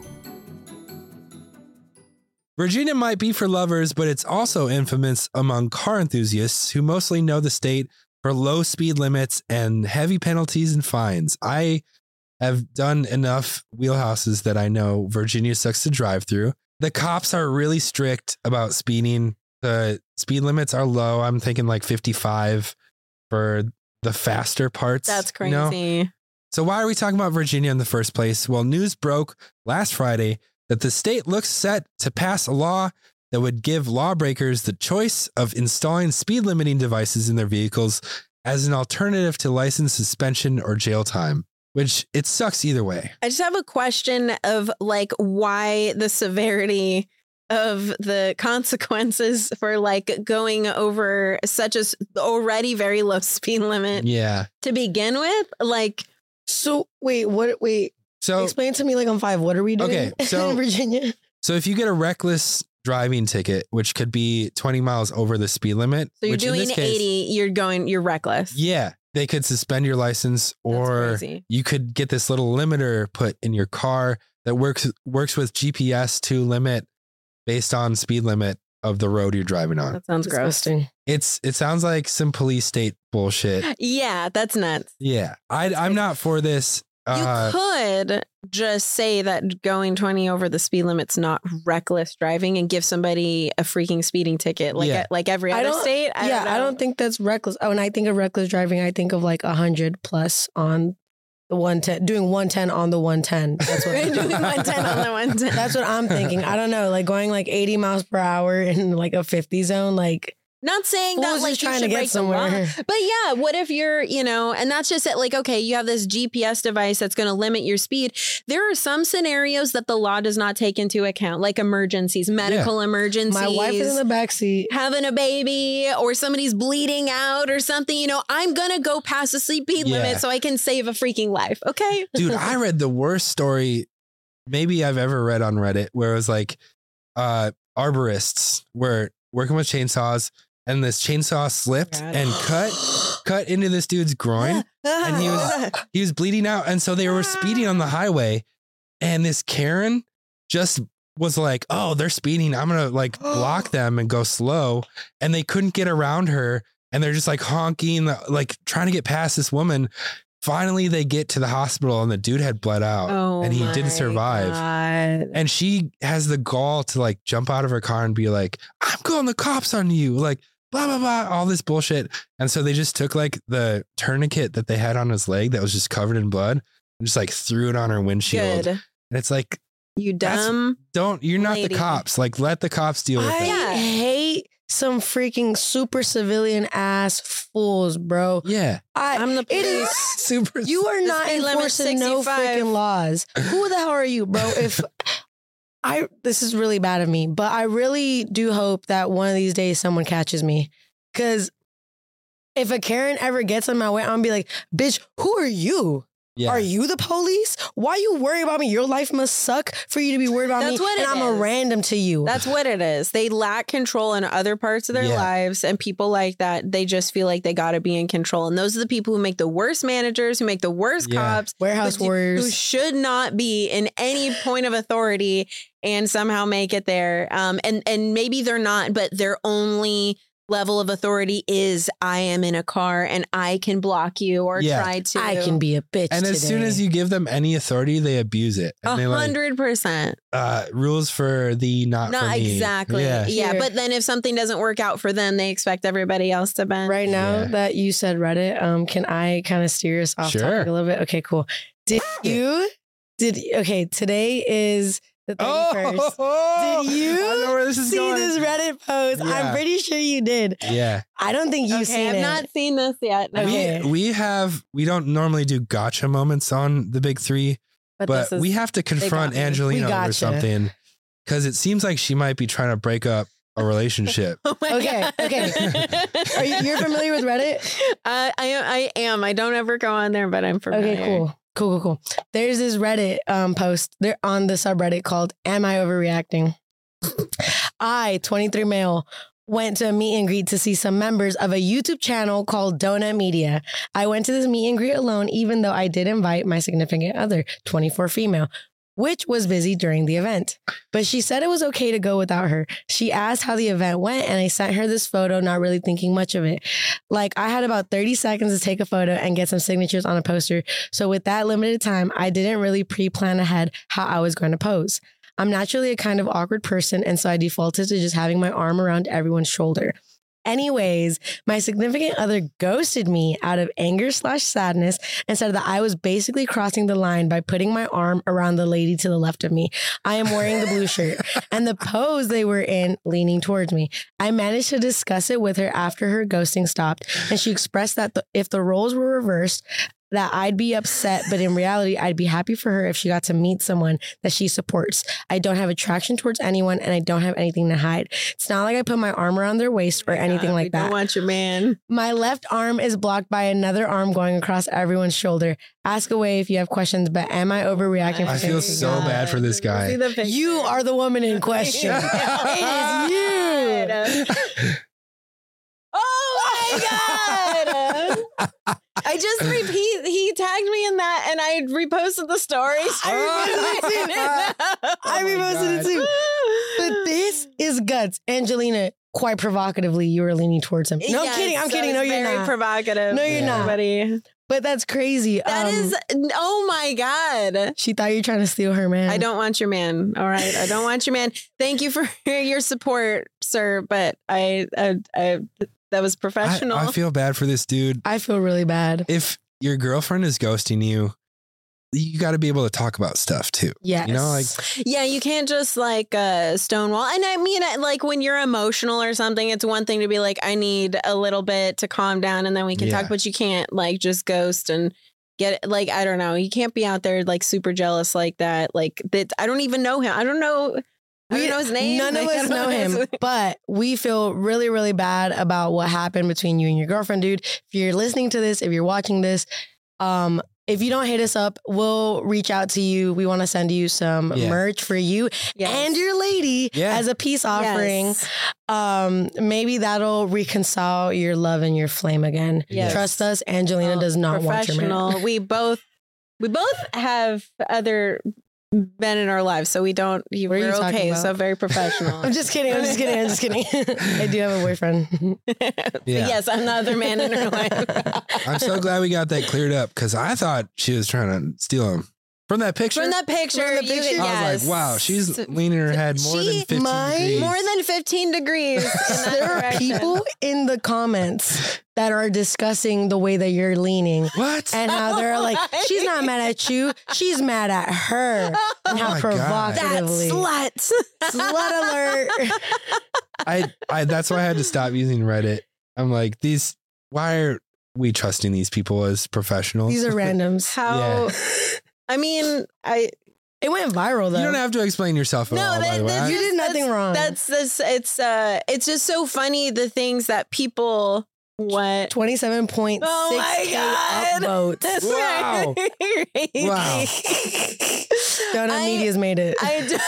Virginia might be for lovers, but it's also infamous among car enthusiasts who mostly know the state for low speed limits and heavy penalties and fines. I have done enough wheelhouses that I know Virginia sucks to drive through. The cops are really strict about speeding. The speed limits are low. I'm thinking like 55 for the faster parts. That's crazy. You know? So why are we talking about Virginia in the first place? Well, news broke last Friday that the state looks set to pass a law that would give lawbreakers the choice of installing speed limiting devices in their vehicles as an alternative to license suspension or jail time, which it sucks either way. I just have a question of like why the severity of the consequences for like going over such a already very low speed limit to begin with. Like, so wait. So explain to me like on 5. What are we doing in Virginia? So if you get a reckless driving ticket, which could be 20 miles over the speed limit. So you're doing 80, you're reckless. Yeah. They could suspend your license, or you could get this little limiter put in your car that works with GPS to limit based on speed limit of the road you're driving on. That sounds disgusting. It sounds like some police state bullshit. Yeah, that's nuts. Yeah. I'm not for this. You could just say that going 20 over the speed limit's not reckless driving and give somebody a freaking speeding ticket like every other state. I don't think that's reckless. When I think of reckless driving, I think of like 100 plus on the 110, doing 110 on the 110. That's what doing 110 on the 110. That's what I'm thinking. I don't know, like going like 80 miles per hour in like a 50 zone, like. Not saying that like you should break somewhere, but yeah, what if you're, and that's just it. Like, okay, you have this GPS device that's going to limit your speed. There are some scenarios that the law does not take into account, like emergencies, medical emergencies. My wife is in the backseat having a baby, or somebody's bleeding out or something. I'm going to go past the speed limit so I can save a freaking life. Okay. Dude, I read the worst story maybe I've ever read on Reddit, where it was like arborists were working with chainsaws, and this chainsaw slipped and cut into this dude's groin, and he was bleeding out. And so they were speeding on the highway, and this Karen just was like, "Oh, they're speeding. I'm gonna like block them and go slow." And they couldn't get around her, and they're just like honking, like trying to get past this woman. Finally, they get to the hospital, and the dude had bled out, and he didn't survive. God. And she has the gall to like jump out of her car and be like, "I'm calling the cops on you." Like, blah, blah, blah, all this bullshit. And so they just took like the tourniquet that they had on his leg that was just covered in blood and just like threw it on her windshield. Good. And it's like, you dumb. You're not the cops. Like, let the cops deal with it. I hate some freaking super civilian ass fools, bro. Yeah. I'm the police. Super. You are not enforcing no freaking laws. Who the hell are you, bro? This is really bad of me, but I really do hope that one of these days someone catches me. Because if a Karen ever gets in my way, I'm gonna be like, bitch, who are you? Yeah. Are you the police? Why you worry about me? Your life must suck for you to be worried about me. And I'm a random to you. That's what it is. They lack control in other parts of their lives. And people like that, they just feel like they got to be in control. And those are the people who make the worst managers, who make the worst cops. Warehouse warriors. Who should not be in any point of authority and somehow make it there. And maybe they're not, but they're only level of authority is I am in a car and I can block you or try to. I can be a bitch. And as soon as you give them any authority, they abuse it. And 100%. Rules for thee, not for me. Exactly. Yeah. But then if something doesn't work out for them, they expect everybody else to bend. Right now that you said Reddit, can I kind of steer us off topic a little bit? Okay, cool. Today is the 31st. Did you see this Reddit post? Yeah. I'm pretty sure you did. Yeah. I don't think you've seen it. I've not seen this yet. Okay. We don't normally do gotcha moments on the big three, but we have to confront Angelina over something because it seems like she might be trying to break up a relationship. Okay. You're familiar with Reddit? I am. I don't ever go on there, but I'm familiar. Okay, cool. There's this Reddit post. They're on the subreddit called "Am I Overreacting?" I, 23 male, went to a meet and greet to see some members of a YouTube channel called Donut Media. I went to this meet and greet alone, even though I did invite my significant other, 24 female, which was busy during the event. But she said it was okay to go without her. She asked how the event went, and I sent her this photo, not really thinking much of it. Like, I had about 30 seconds to take a photo and get some signatures on a poster. So with that limited time, I didn't really pre-plan ahead how I was going to pose. I'm naturally a kind of awkward person, and so I defaulted to just having my arm around everyone's shoulder. Anyways, my significant other ghosted me out of anger/sadness and said that I was basically crossing the line by putting my arm around the lady to the left of me. I am wearing the blue shirt and the pose they were in leaning towards me. I managed to discuss it with her after her ghosting stopped, and she expressed that if the roles were reversed, that I'd be upset, but in reality, I'd be happy for her if she got to meet someone that she supports. I don't have attraction towards anyone, and I don't have anything to hide. It's not like I put my arm around their waist or anything like that. Don't want your man. My left arm is blocked by another arm going across everyone's shoulder. Ask away if you have questions, but am I overreacting? I feel so bad for this guy. You are the woman in question. It is you. Oh my God. I just he tagged me in that and I reposted the stories. I reposted it too. But this is guts. Angelina, quite provocatively, you were leaning towards him. No, kidding. I'm kidding. No, you're not. Very provocative. No, you're not. Everybody. But that's crazy. That is, oh my God. She thought you were trying to steal her man. I don't want your man. All right. I don't want your man. Thank you for your support, sir. But I that was professional. I feel bad for this dude. I feel really bad. If your girlfriend is ghosting you, you got to be able to talk about stuff too. Yes. You know, like, yeah, you can't just like stonewall. And I mean, like when you're emotional or something, it's one thing to be like, I need a little bit to calm down and then we can talk, but you can't like just ghost and get it. Like, I don't know. You can't be out there like super jealous like that. Like that. I don't even know him. I don't know his name. None of us know him, but we feel really, really bad about what happened between you and your girlfriend, dude. If you're listening to this, if you're watching this, if you don't hit us up, we'll reach out to you. We want to send you some merch for you and your lady as a peace offering. Yes. Maybe that'll reconcile your love and your flame again. Yes. Trust us, Angelina does not want your man. We both have other men in our lives, so we don't. We're okay. So very professional. I'm just kidding. I do have a boyfriend. Yes, I'm the other man in her life. I'm so glad we got that cleared up because I thought she was trying to steal him. From that picture? I was like, wow, she's leaning her head more than 15 degrees. More than 15 degrees. There are people in the comments that are discussing the way that you're leaning. What? And how they're like, she's not mad at you. She's mad at her. And how provocatively. That slut. Slut alert. I that's why I had to stop using Reddit. I'm like, why are we trusting these people as professionals? These are randoms. How... I mean, it went viral though. You don't have to explain yourself at all. By the way. You did nothing wrong. That's it's just so funny the things that people 27.6K upvotes. That's wow. Right. Wow. Donut Media's made it.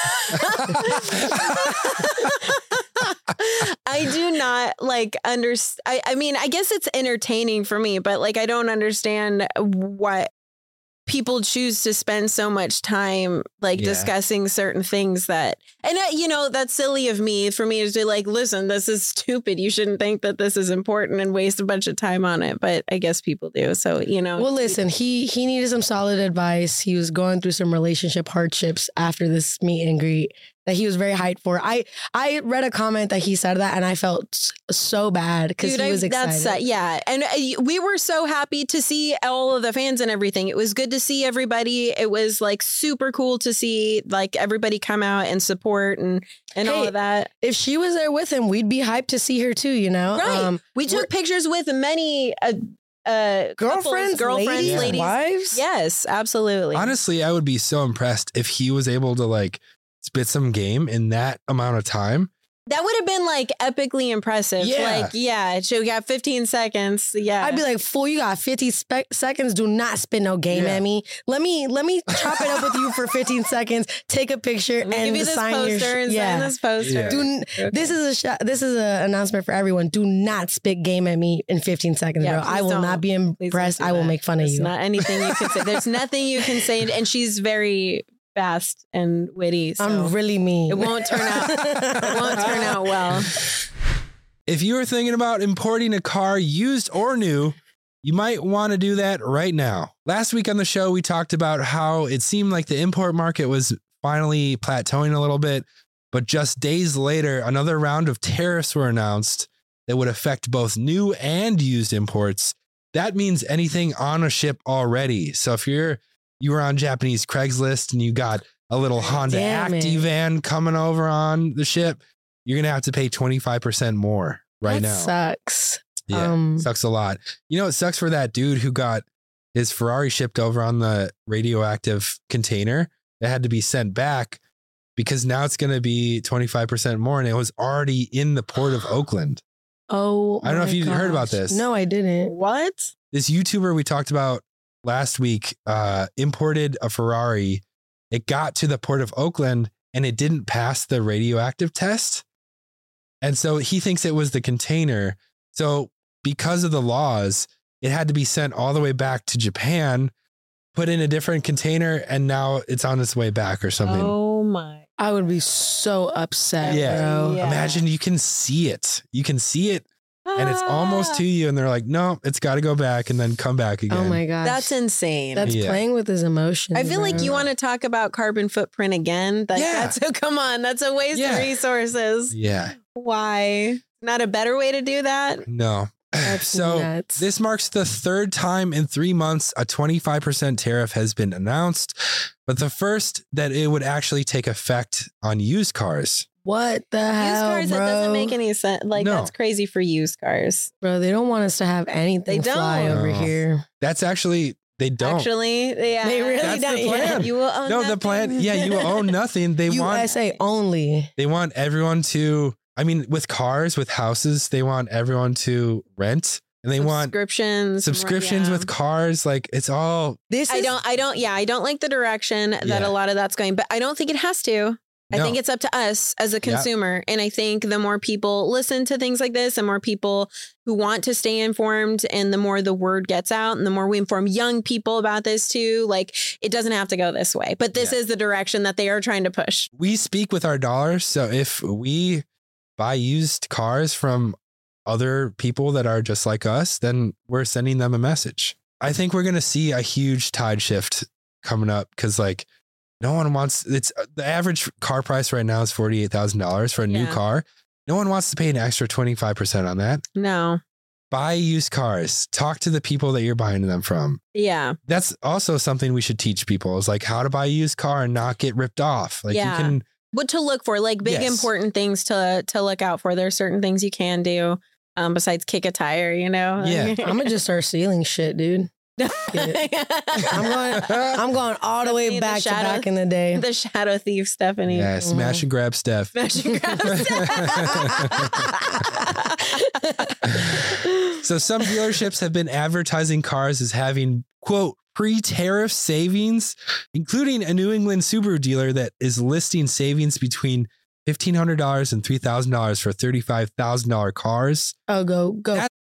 I do not like understand. I mean, I guess it's entertaining for me, but like I don't understand what people choose to spend so much time like discussing certain things that, and that's silly of me for me to be like, listen, this is stupid. You shouldn't think that this is important and waste a bunch of time on it. But I guess people do. So, Well, listen, he needed some solid advice. He was going through some relationship hardships after this meet and greet that he was very hyped for. I read a comment that he said that and I felt so bad because he was excited. Yeah. And we were so happy to see all of the fans and everything. It was good to see everybody. It was like super cool to see like everybody come out and support and all of that. If she was there with him, we'd be hyped to see her too, Right. We took pictures with many girlfriends, ladies, wives. Yes, absolutely. Honestly, I would be so impressed if he was able to like spit some game in that amount of time. That would have been like epically impressive. Yeah. Like, so we got 15 seconds. Yeah. I'd be like, fool, you got 50 seconds. Do not spit no game at me. Let me chop it up with you for 15 seconds. Take a picture and give you this sign poster and sign this poster. Yeah. This is an announcement for everyone. Do not spit game at me in 15 seconds, bro. I will not be impressed. I will make fun of you. There's not anything you can say. There's nothing you can say. And she's very fast and witty. So I'm really mean. It won't turn out well. If you are thinking about importing a car, used or new, you might want to do that right now. Last week on the show, we talked about how it seemed like the import market was finally plateauing a little bit, but just days later, another round of tariffs were announced that would affect both new and used imports. That means anything on a ship already. So if you were on Japanese Craigslist and you got a little Honda Acti van coming over on the ship, you're going to have to pay 25% more now. Sucks. Yeah, sucks a lot. It sucks for that dude who got his Ferrari shipped over on the radioactive container that had to be sent back because now it's going to be 25% more and it was already in the port of Oakland. Oh, I don't know if you heard about this. No, I didn't. What? This YouTuber we talked about last week imported a Ferrari. It got to the port of Oakland and it didn't pass the radioactive test. And so he thinks it was the container. So because of the laws, it had to be sent all the way back to Japan, put in a different container, and now it's on its way back or something. Oh my. I would be so upset, bro. Yeah. Imagine you can see it. And it's almost to you, and they're like, no, it's got to go back and then come back again. Oh my gosh. That's insane. That's playing with his emotions. I feel like you want to talk about carbon footprint again. Come on. That's a waste of resources. Yeah. Why? Not a better way to do that? No. So nuts. This marks the third time in 3 months a 25% tariff has been announced, but the first that it would actually take effect on used cars. What the hell, used cars, bro? That doesn't make any sense. Like, that's crazy for used cars. Bro, they don't want us to have anything fly over here. That's actually, they don't. Actually, yeah. They really That's don't. the plan. You will own nothing. The plan, you will own nothing. They USA only. They want everyone to, with cars, with houses, they want everyone to rent. And they want subscriptions with cars. Like it's all. I don't like the direction that a lot of that's going, but I don't think it has to. I think it's up to us as a consumer. And I think the more people listen to things like this and more people who want to stay informed and the more the word gets out and the more we inform young people about this too, like it doesn't have to go this way, but this is the direction that they are trying to push. We speak with our dollars. So if we buy used cars from other people that are just like us, then we're sending them a message. I think we're going to see a huge tide shift coming up because no one wants, it's the average car price right now is $48,000 for a new car. No one wants to pay an extra 25% on that. No. Buy used cars. Talk to the people that you're buying them from. Yeah. That's also something we should teach people is how to buy a used car and not get ripped off. You can. What to look for, big important things to look out for. There are certain things you can do besides kick a tire, Yeah. I'm going to just start stealing shit, dude. I'm going all the way back to back in the day. The shadow thief, Stephanie. Yeah, smash and grab Steph. Smash and grab Steph. So some dealerships have been advertising cars as having, quote, pre-tariff savings, including a New England Subaru dealer that is listing savings between $1,500 and $3,000 for $35,000 cars. Oh, go.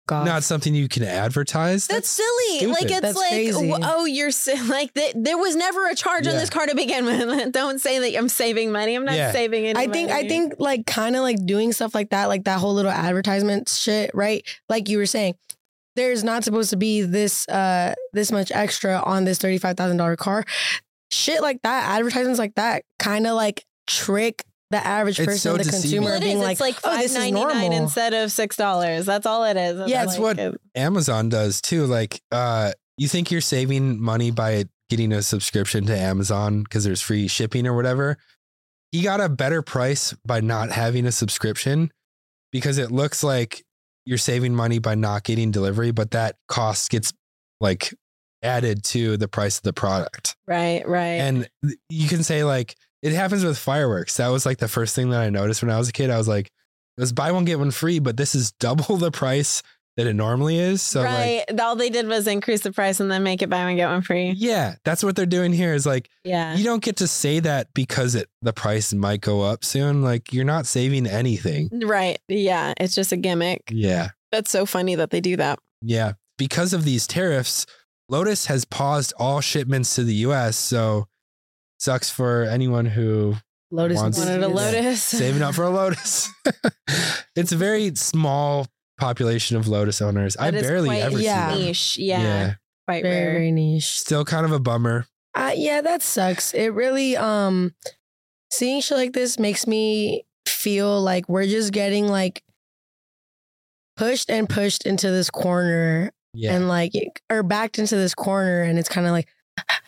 off. not something you can advertise. That's silly. stupid. Like, it's That's like, crazy. oh, you're like, there was never a charge on Yeah. this car to begin with. Don't say that I'm saving money. I'm not Yeah. saving any money. I think like kind of like doing stuff like that whole little advertisement shit, right? Like you were saying, there's not supposed to be this much extra on this $35,000 car. Shit like that, advertisements like that kind of like trick the average It's person, so the deceiving. consumer, Well, it being is. like, It's like oh, this is $5.99 normal. instead of $6. That's all it is. Yeah, That's like, what Amazon does too. Like, you think you're saving money by getting a subscription to Amazon because there's free shipping or whatever. You got a better price by not having a subscription because it looks like you're saving money by not getting delivery, but that cost gets like added to the price of the product. right. And you can say like, it happens with fireworks. That was like the first thing that I noticed when I was a kid. I was like, it was buy one, get one free, but this is double the price that it normally is. So right. All they did was increase the price and then make it buy one, get one free. yeah, that's what they're doing here is like, Yeah. you don't get to say that because the price might go up soon. Like you're not saving anything. Right. Yeah. It's just a gimmick. Yeah. That's so funny that they do that. Yeah. Because of these tariffs, Lotus has paused all shipments to the US. So sucks for anyone who Lotus Wants- Wanted a Yeah. Lotus. saving up for a Lotus. It's a very small population of Lotus owners. I That is barely quite ever Yeah. see them. niche. Yeah. Quite very, rare. very niche. Still kind of a bummer. Yeah, that sucks. It really, seeing shit like this makes me feel like we're just getting like pushed into this corner Yeah. and like, or backed into this corner. And it's kind of like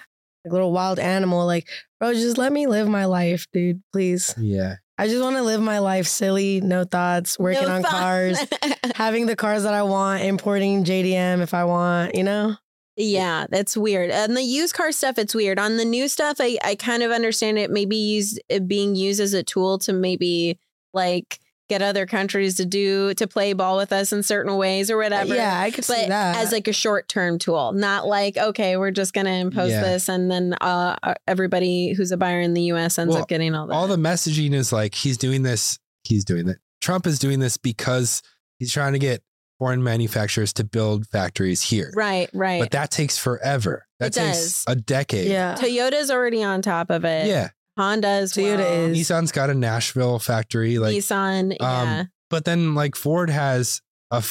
a little wild animal. Like, bro, just let me live my life, dude, please. Yeah. I just want to live my life silly, no thoughts, working No on thought. cars, having the cars that I want, importing JDM if I want, you know? Yeah, that's weird. On the used car stuff, it's weird. On the new stuff, I kind of understand it maybe being used as a tool to maybe like get other countries to play ball with us in certain ways or whatever. Yeah, I could see But that. as like a short-term tool, not like, okay, we're just going to impose Yeah. this and then everybody who's a buyer in the US ends Well, up getting all that. All the messaging is like, he's doing this. Trump is doing this because he's trying to get foreign manufacturers to build factories here. right. But that takes forever. That It takes does. a decade. yeah. Toyota's already on top of it. Yeah. Honda as Toyota well. is. Nissan's got a Nashville factory. Like, Nissan, yeah. but then like Ford has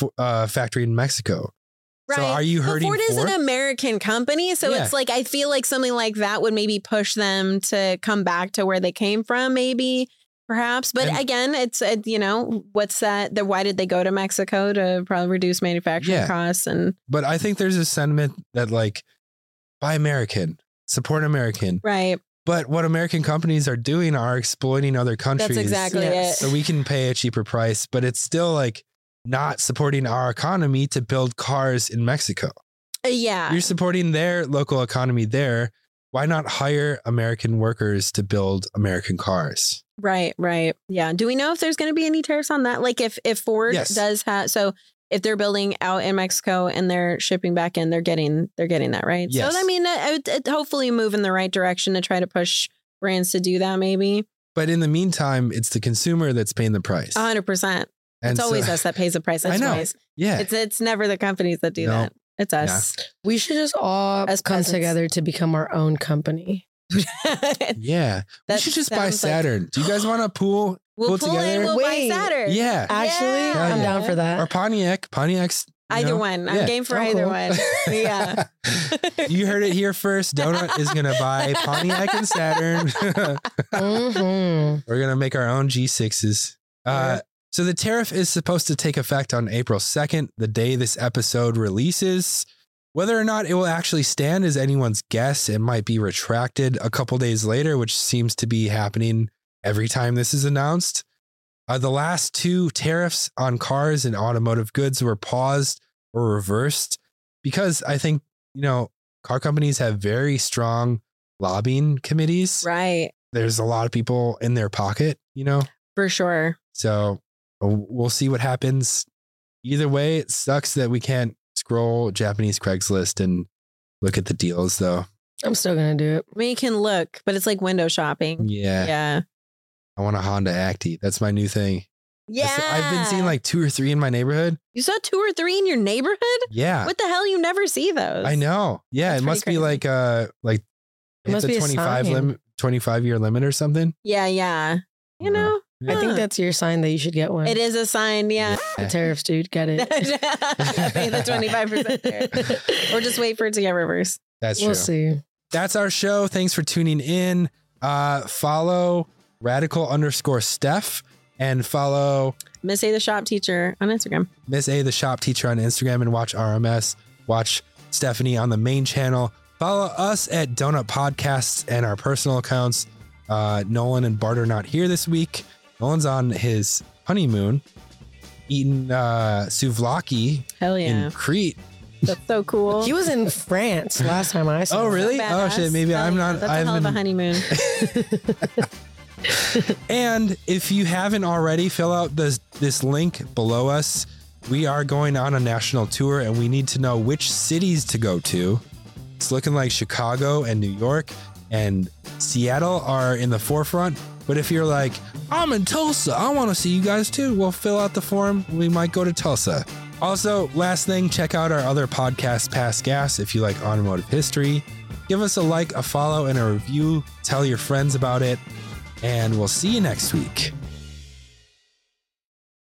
a factory in Mexico. Right. So are you But hurting Ford is an American company, so Yeah. it's like I feel like something like that would maybe push them to come back to where they came from, maybe, perhaps. But And- again, it's what's that? Why did they go to Mexico to probably reduce manufacturing Yeah. costs? And But I think there's a sentiment that like, buy American, support American. right, But what American companies are doing are exploiting other countries. that's exactly Yes. it. So we can pay a cheaper price, but it's still like not supporting our economy to build cars in Mexico. Yeah, You're supporting their local economy there. Why not hire American workers to build American cars? right. Yeah. Do we know if there's going to be any tariffs on that? Like if Ford Yes. does have if they're building out in Mexico and they're shipping back in, they're getting that, right? Yes. So I mean, it hopefully move in the right direction to try to push brands to do that. Maybe But in the meantime, it's the consumer that's paying the price. 100%. And It's so- always us that pays the price. I That's know. always. Yeah. It's never the companies that do No. that. It's us. We should just all As come peasants. together to become our own company. Yeah. We That should just buy sounds like- Saturn. Do you guys want a pool? We'll Pull pull together? in. We'll Wait. buy Saturn. Yeah. Actually, Yeah. I'm down for Or that. Pontiac. Pontiac's. you Either know? one. I'm Yeah. game for Oh, either cool. one. Yeah. You heard it here first. Donut is going to buy Pontiac and Saturn. Mhm. We're going to make our own G6s. So the tariff is supposed to take effect on April 2nd, the day this episode releases. Whether or not it will actually stand is anyone's guess. It might be retracted a couple days later, which seems to be happening every time this is announced. The last two tariffs on cars and automotive goods were paused or reversed because I think, car companies have very strong lobbying committees. Right. There's a lot of people in their pocket, For sure. So we'll see what happens. Either way, it sucks that we can't scroll Japanese Craigslist and look at the deals, though. I'm still gonna do it. I mean, you can look, but it's like window shopping. Yeah. Yeah. I want a Honda Acti. That's my new thing. Yeah. I've been seeing like 2 or 3 in my neighborhood. You saw 2 or 3 in your neighborhood? Yeah. What the hell? You never see those. I know. Yeah. That's it must pretty be like It must the be a 25-year limit or something. Yeah. You know? I think that's your sign that you should get one. It is a sign, yeah. The tariffs, dude. Get it. Pay the 25% there. Or just wait for it to get reversed. That's true. We'll see. That's our show. Thanks for tuning in. Follow radical_Steph and follow Miss A the Shop Teacher on Instagram. Miss A the Shop Teacher on Instagram and watch RMS. Watch Stephanie on the main channel. Follow us at Donut Podcasts and our personal accounts. Nolan and Bart are not here this week. Nolan's on his honeymoon, eating souvlaki Hell yeah. in Crete. That's so cool. He was in France last time I saw Oh, him. really? Badass. Oh, shit. Maybe Hell I'm yeah. not. That's a hell of a honeymoon. And if you haven't already, fill out this link below us. We are going on a national tour and we need to know which cities to go to. It's looking like Chicago and New York and Seattle are in the forefront. But if you're like, I'm in Tulsa, I want to see you guys too, well, fill out the form. We might go to Tulsa. Also, last thing, check out our other podcast, Past Gas, if you like automotive history. Give us a like, a follow, and a review. Tell your friends about it. And we'll see you next week.